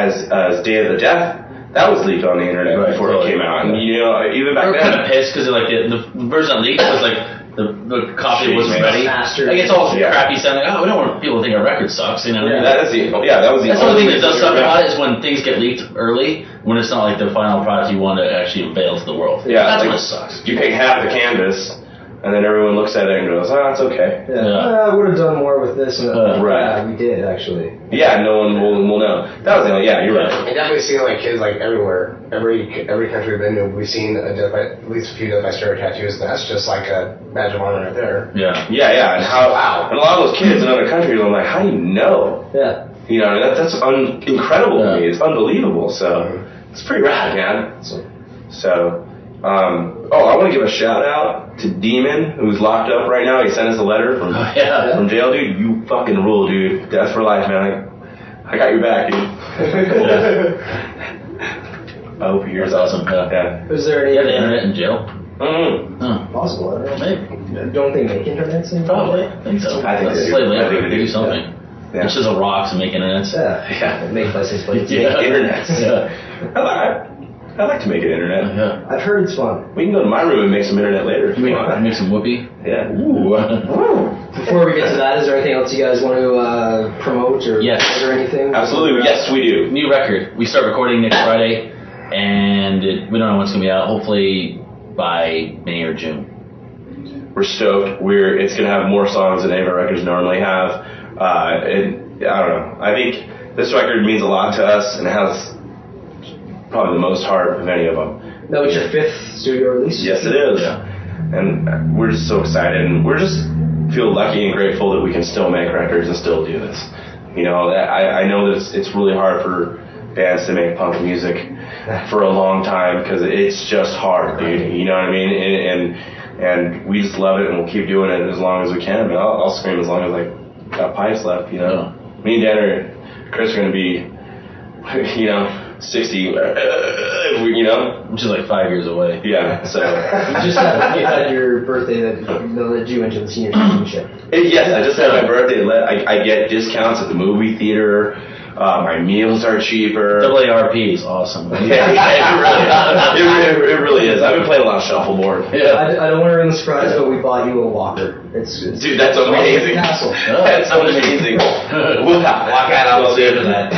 [SPEAKER 5] Day of the Death. That was leaked on the internet before it came out, and even back then.
[SPEAKER 7] Kind of pissed because the version that leaked was like the copy wasn't ready. Like it's all crappy sounding. We don't want people to think our record sucks. That was the
[SPEAKER 5] only
[SPEAKER 7] thing that does suck about it is when things get leaked early, when it's not like the final product you want to actually unveil to the world.
[SPEAKER 5] Yeah,
[SPEAKER 7] that's when it sucks.
[SPEAKER 5] You paint half the canvas, and then everyone looks at it and goes, it's okay.
[SPEAKER 9] I would have done more with this. Yeah, we did, actually.
[SPEAKER 5] Yeah, no one will know. That was the only, you're right.
[SPEAKER 8] I definitely seen, like, kids, like, everywhere. Every country we've been to, we've seen at least a few Death by Stereo tattoos, and that's just like a badge of honor right there.
[SPEAKER 7] Yeah.
[SPEAKER 5] Yeah, and and a lot of those kids in other countries, I'm like, how do you know?
[SPEAKER 9] Yeah.
[SPEAKER 5] That's incredible to me. It's unbelievable, so it's pretty rad, man. So, I want to give a shout out to Demon, who's locked up right now. He sent us a letter from jail, dude. You fucking rule, dude. Death for life, man. I got your back, dude. I hope he hears.
[SPEAKER 7] That's awesome.
[SPEAKER 5] Yeah.
[SPEAKER 9] Is there any
[SPEAKER 7] you have the internet in jail?
[SPEAKER 9] Possible. I don't know.
[SPEAKER 7] Maybe.
[SPEAKER 9] Don't they make internet anymore?
[SPEAKER 7] Probably. I think so.
[SPEAKER 5] I think they do.
[SPEAKER 7] Slightly.
[SPEAKER 5] I think they
[SPEAKER 7] do something.
[SPEAKER 5] Yeah.
[SPEAKER 7] It's just a rocks and make internets.
[SPEAKER 5] Yeah.
[SPEAKER 9] Make license plates.
[SPEAKER 5] Make internets.
[SPEAKER 7] Yeah.
[SPEAKER 5] I like to make an internet.
[SPEAKER 7] Yeah.
[SPEAKER 9] I've heard it's fun.
[SPEAKER 5] We can go to my room and make some internet later. If you want.
[SPEAKER 7] Make some whoopee.
[SPEAKER 5] Yeah.
[SPEAKER 9] Before we get to that, is there anything else you guys want to promote or or anything?
[SPEAKER 5] Absolutely. Yes, we do.
[SPEAKER 7] New record. We start recording next Friday, and we don't know when it's going to be out. Hopefully by May or June.
[SPEAKER 5] We're stoked. It's going to have more songs than any of our records normally have. And I don't know. I think this record means a lot to us, and it has probably the most heart of any of them.
[SPEAKER 9] That was your 5th studio release?
[SPEAKER 5] Yes, it is.
[SPEAKER 7] Yeah.
[SPEAKER 5] And we're just so excited, and we're just feel lucky and grateful that we can still make records and still do this. You know, I know that it's really hard for bands to make punk music for a long time because it's just hard, dude. You know what I mean? And we just love it, and we'll keep doing it as long as we can. I mean, I'll scream as long as I got pipes left. You know, me and Dan or Chris are gonna be, 60. You know,
[SPEAKER 7] which is like 5 years away.
[SPEAKER 5] Yeah. So
[SPEAKER 9] you had your birthday that led you into the senior citizenship.
[SPEAKER 5] Yes, I just had my birthday. I get discounts at the movie theater. My meals are cheaper.
[SPEAKER 7] AARP is awesome.
[SPEAKER 5] Yeah, it really is. I've been playing a lot of shuffleboard.
[SPEAKER 9] Yeah. I don't want to ruin the surprise, but we bought you a walker.
[SPEAKER 5] Dude, that's amazing. That's amazing. We'll walk out. I'll see you that.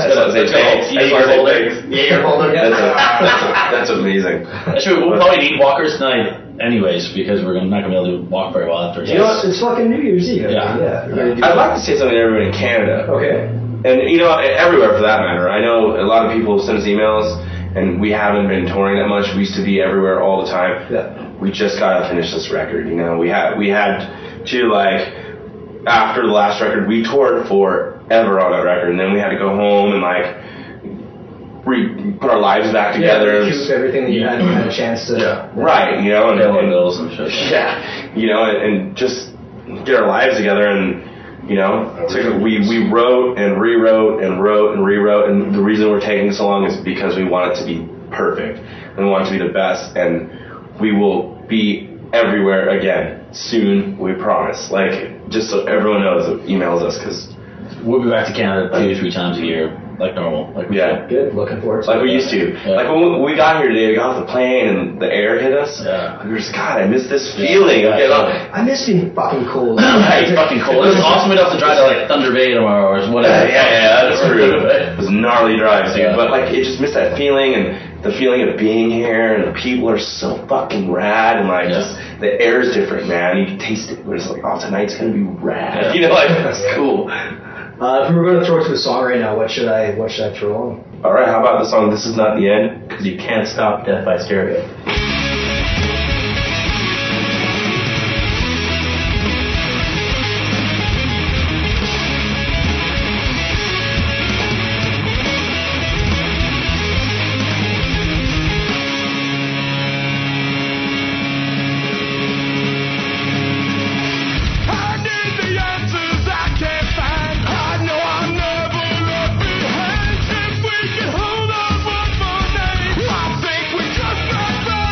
[SPEAKER 5] That's amazing.
[SPEAKER 7] Actually, we'll probably need walkers tonight. Anyways, because we're not going to be able to walk very well after.
[SPEAKER 9] You know what? It's fucking New Year's Eve.
[SPEAKER 5] I'd like to say something to everyone in Canada.
[SPEAKER 9] Okay.
[SPEAKER 5] And, everywhere for that matter. I know a lot of people send us emails, and we haven't been touring that much. We used to be everywhere all the time.
[SPEAKER 9] Yeah.
[SPEAKER 5] We just got to finish this record, We had to, after the last record, we toured forever on that record, and then we had to go home and, put our lives back together.
[SPEAKER 9] Recoup everything that you hadn't had a chance to...
[SPEAKER 5] Right,
[SPEAKER 7] and bills and shit.
[SPEAKER 5] Yeah, and just get our lives together, and... we wrote and rewrote and wrote and rewrote, and the reason we're taking so long is because we want it to be perfect, and we want it to be the best, and we will be everywhere again soon, we promise. Just so everyone knows, emails us, because
[SPEAKER 7] we'll be back to Canada 2 to 3 times a year, like normal.
[SPEAKER 9] Good. Looking forward to it.
[SPEAKER 5] Like we used to. Yeah. When we got here today, we got off the plane and the air hit us.
[SPEAKER 7] Yeah.
[SPEAKER 5] We were just, God, I miss this feeling.
[SPEAKER 9] I miss being fucking cold.
[SPEAKER 7] It's fucking cold. It was awesome enough to drive to Thunder Bay tomorrow or whatever.
[SPEAKER 5] Yeah, that's true. It was gnarly drives, dude. But it just missed that feeling and the feeling of being here, and the people are so fucking rad, and just the air is different, man. You can taste it. We're just tonight's gonna be rad. That's cool.
[SPEAKER 9] If we were going to throw it to a song right now, what should I throw on?
[SPEAKER 5] All right, how about the song "This Is Not the End"?
[SPEAKER 10] Because you can't stop Death by Stereo.
[SPEAKER 11] Hold on one more day. I think we just got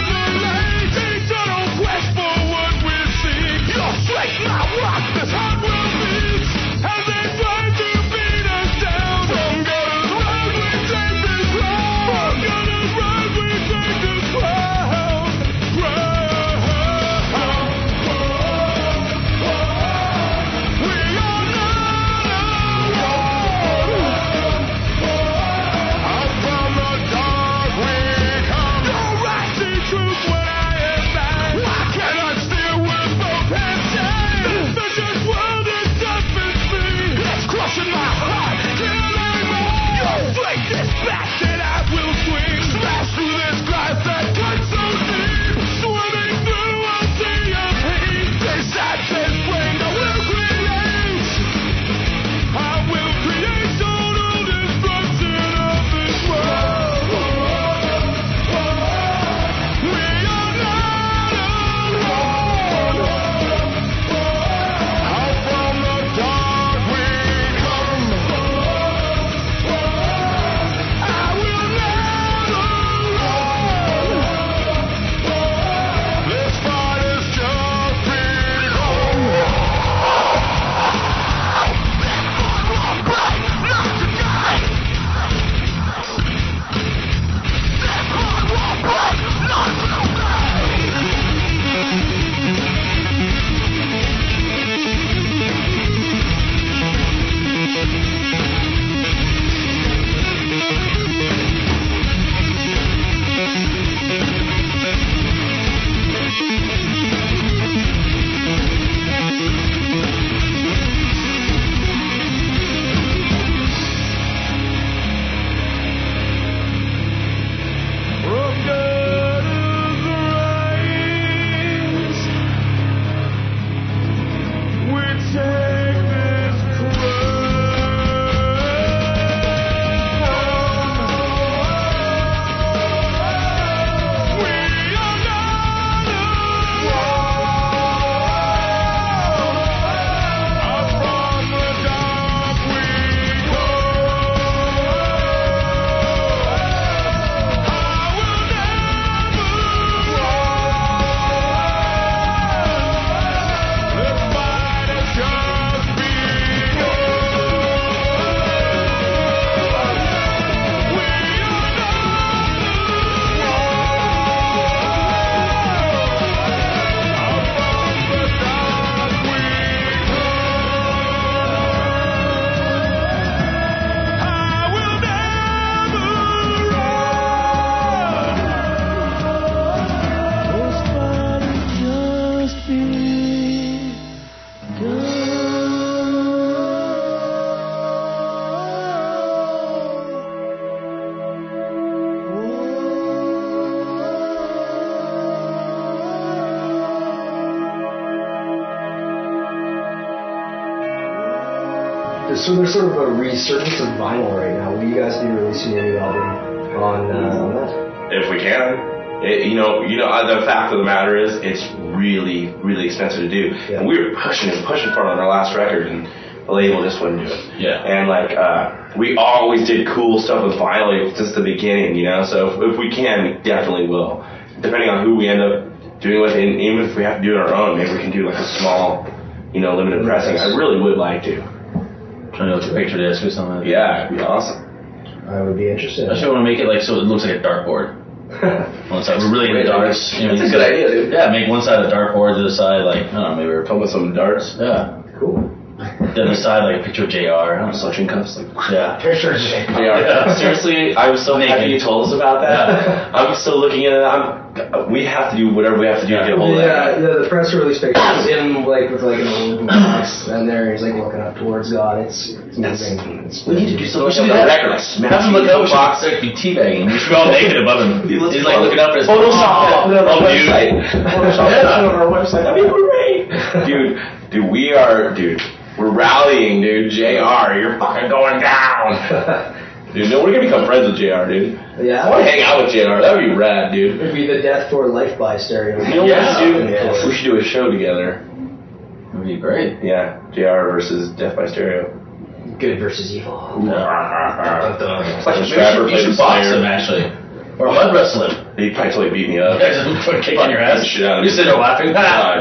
[SPEAKER 9] there's sort of a resurgence of vinyl right now. Will you guys be releasing your new album on that?
[SPEAKER 5] If we can. The fact of the matter is, it's really, really expensive to do. Yeah. And we were pushing for it on our last record, and the label just wouldn't do it.
[SPEAKER 7] Yeah.
[SPEAKER 5] And we always did cool stuff with vinyl since the beginning, So if we can, we definitely will. Depending on who we end up doing with, and even if we have to do it on our own, maybe we can do like a small, limited pressing. I really would like to.
[SPEAKER 7] Trying to look at a picture disc or something.
[SPEAKER 5] Yeah, it'd be awesome.
[SPEAKER 9] I would be interested.
[SPEAKER 7] I actually want to make it so it looks like a dartboard. One side, we're really into darts.
[SPEAKER 5] That's a good idea, dude.
[SPEAKER 7] Yeah, make one side a dartboard, the other side maybe we're
[SPEAKER 5] talking about some darts.
[SPEAKER 7] Yeah.
[SPEAKER 9] Cool.
[SPEAKER 7] Then the side a picture of JR.
[SPEAKER 5] Suction cups.
[SPEAKER 7] Yeah.
[SPEAKER 8] Picture of JR.
[SPEAKER 5] Yeah. Seriously, I was so happy you told us about that. Yeah. I'm still looking at it. We have to do whatever we have to do to get a hold of that.
[SPEAKER 9] Yeah, the press release picture is him with an old box, and there he's looking up towards God. It's amazing.
[SPEAKER 7] We need to do something. We should do that. Have him look up a box, be teabagging. We should be all naked above him. He's looking up at his
[SPEAKER 5] Photoshop on our website.
[SPEAKER 7] Photoshop
[SPEAKER 5] on our website. That'd be great. Dude, we're rallying, dude. JR, you're fucking going down. Dude, we're gonna become friends with JR, dude.
[SPEAKER 9] Yeah.
[SPEAKER 5] I want to hang out with JR. That would be rad, dude.
[SPEAKER 9] It'd be the Death for Life by Stereo.
[SPEAKER 5] Dude. We should do a show together.
[SPEAKER 7] That'd be great.
[SPEAKER 5] Yeah, JR versus Death by Stereo.
[SPEAKER 9] Good versus evil.
[SPEAKER 5] It's like a
[SPEAKER 7] you should box him, actually. Or mud wrestle him.
[SPEAKER 5] He'd probably totally beat me up.
[SPEAKER 7] Yeah, just put a kick in your ass.
[SPEAKER 5] You
[SPEAKER 7] sit there laughing.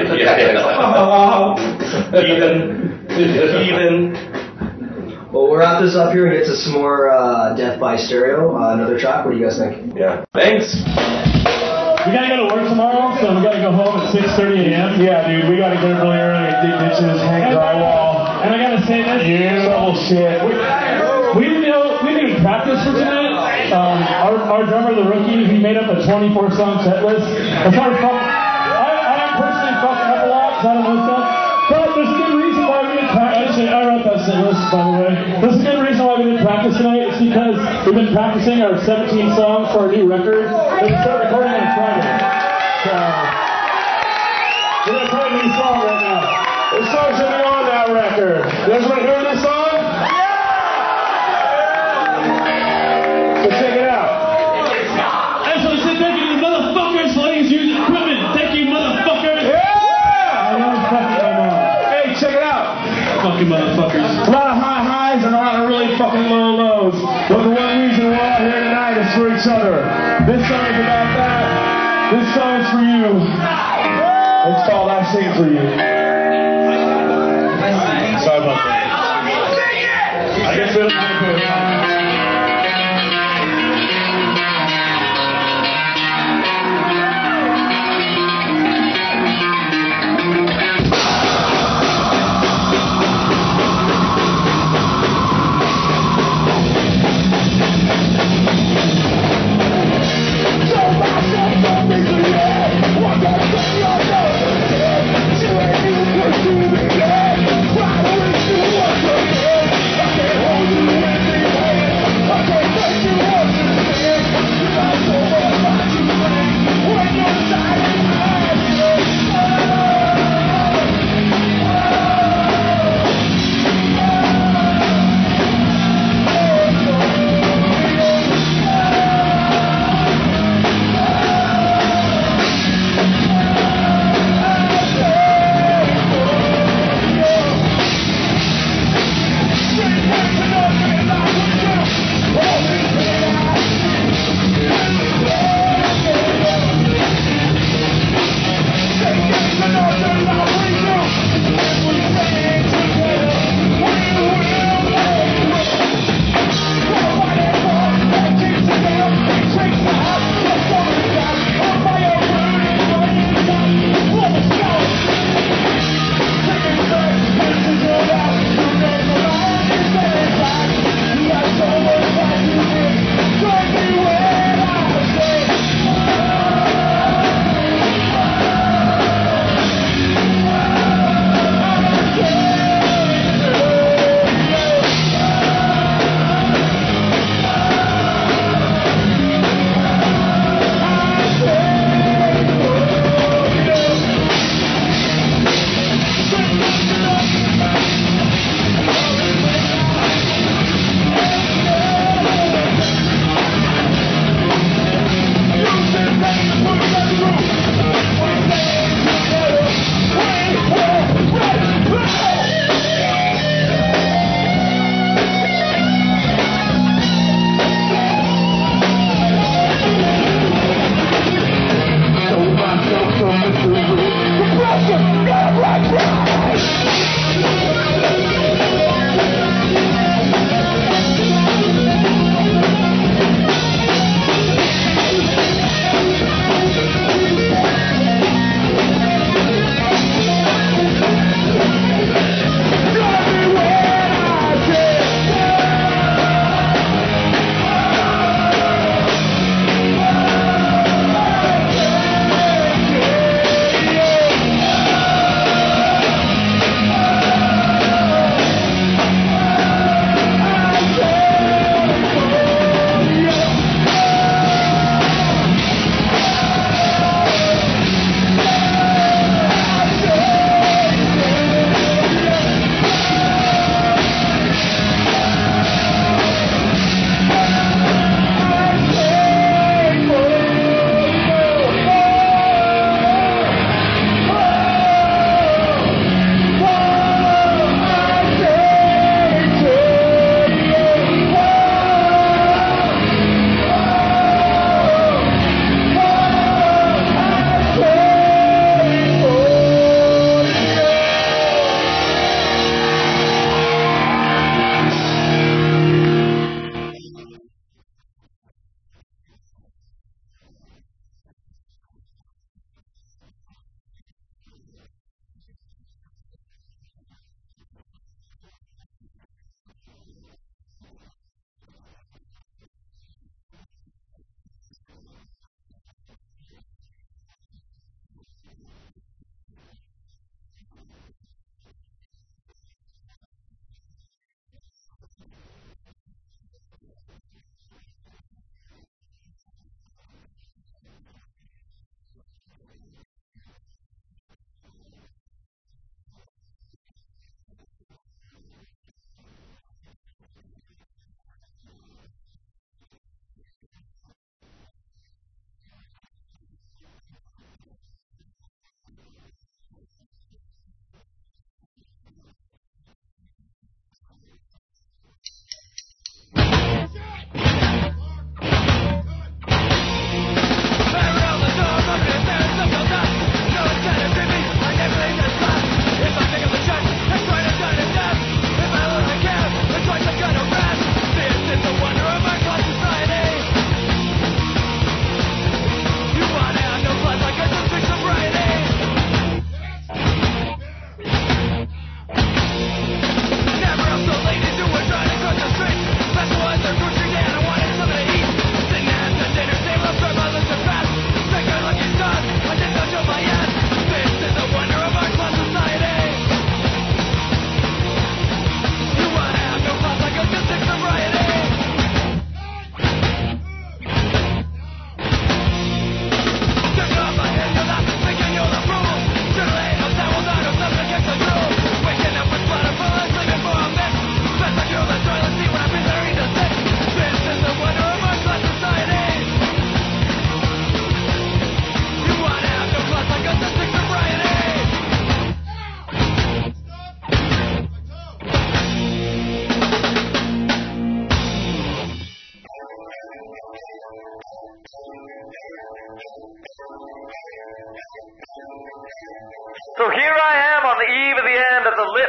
[SPEAKER 5] Even.
[SPEAKER 9] Well, we'll wrap this up here and get to some more Death by Stereo. Another track. What do you guys think?
[SPEAKER 5] Yeah. Thanks.
[SPEAKER 11] We gotta go to work tomorrow, so we gotta go home at 6:30 a.m. Yeah, dude, we gotta get up really early and dig ditches, hang drywall. And I gotta say this. Shit. We didn't practice for tonight. Our drummer, the rookie, he made up a 24-song set list. I am personally fucking up a lot because I don't know stuff. But there's a good reason why we didn't practice. I wrote that set list, by the way. There's a good reason why we didn't practice tonight. It's because we've been practicing our 17 songs for our new record. And we start recording on Friday. So, we're going to play a new song right now. This song's going to be on that record. You guys want to hear this song? So check it out. And so I said thank you to the motherfuckers for letting us use equipment. Thank you, motherfuckers. Yeah! I know it's fucking going on. Hey, check it out. Fucking motherfuckers. A lot of high highs and a lot of really fucking low lows. But the one reason we're all here tonight is for each other. This song is about that. This song's for you. It's called I Sing For You. Sorry about that. I guess it'll be good.
[SPEAKER 12] What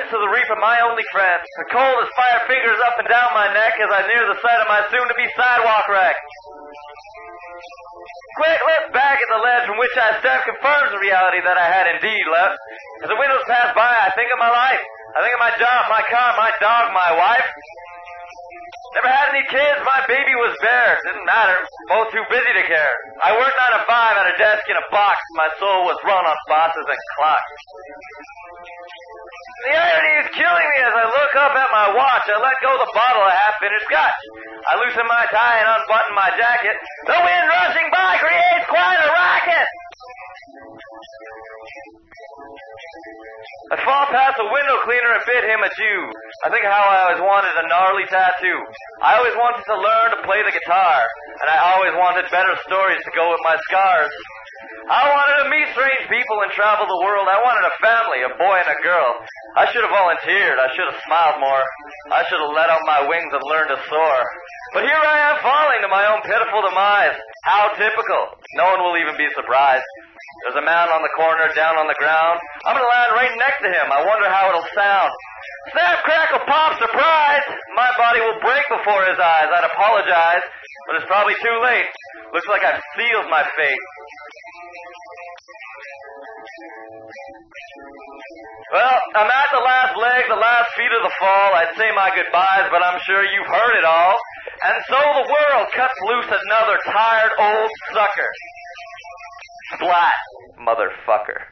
[SPEAKER 12] to the reef of my only friend. The cold has fired fingers up and down my neck as I near the site of my soon-to-be sidewalk wreck. Quick look back at the ledge from which I stepped confirms the reality that I had indeed left. As the windows pass by, I think of my life. I think of my job, my car, my dog, my wife. Never had any kids, my baby was bare. Didn't matter, both too busy to care. I worked 9 to 5 at a desk in a box. My soul was run on bosses and clocks. The irony is killing me as I look up at my watch. I let go the bottle of half-finished scotch. I loosen my tie and unbutton my jacket. The wind rushing by creates quite a racket. I fall past a window cleaner and bid him adieu. I think of how I always wanted a gnarly tattoo. I always wanted to learn to play the guitar, and I always wanted better stories to go with my scars. I wanted to meet strange people and travel the world. I wanted a family, a boy and a girl. I should have volunteered. I should have smiled more. I should have let out my wings and learned to soar. But here I am falling to my own pitiful demise. How typical. No one will even be surprised. There's a man on the corner, down on the ground. I'm going to land right next to him. I wonder how it'll sound. Snap, crackle, pop, surprise! My body will break before his eyes. I'd apologize, but it's probably too late. Looks like I've sealed my fate. Well, I'm at the last leg, the last feet of the fall. I'd say my goodbyes, but I'm sure you've heard it all. And so the world cuts loose another tired old sucker. Splat, motherfucker.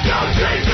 [SPEAKER 13] Don't treat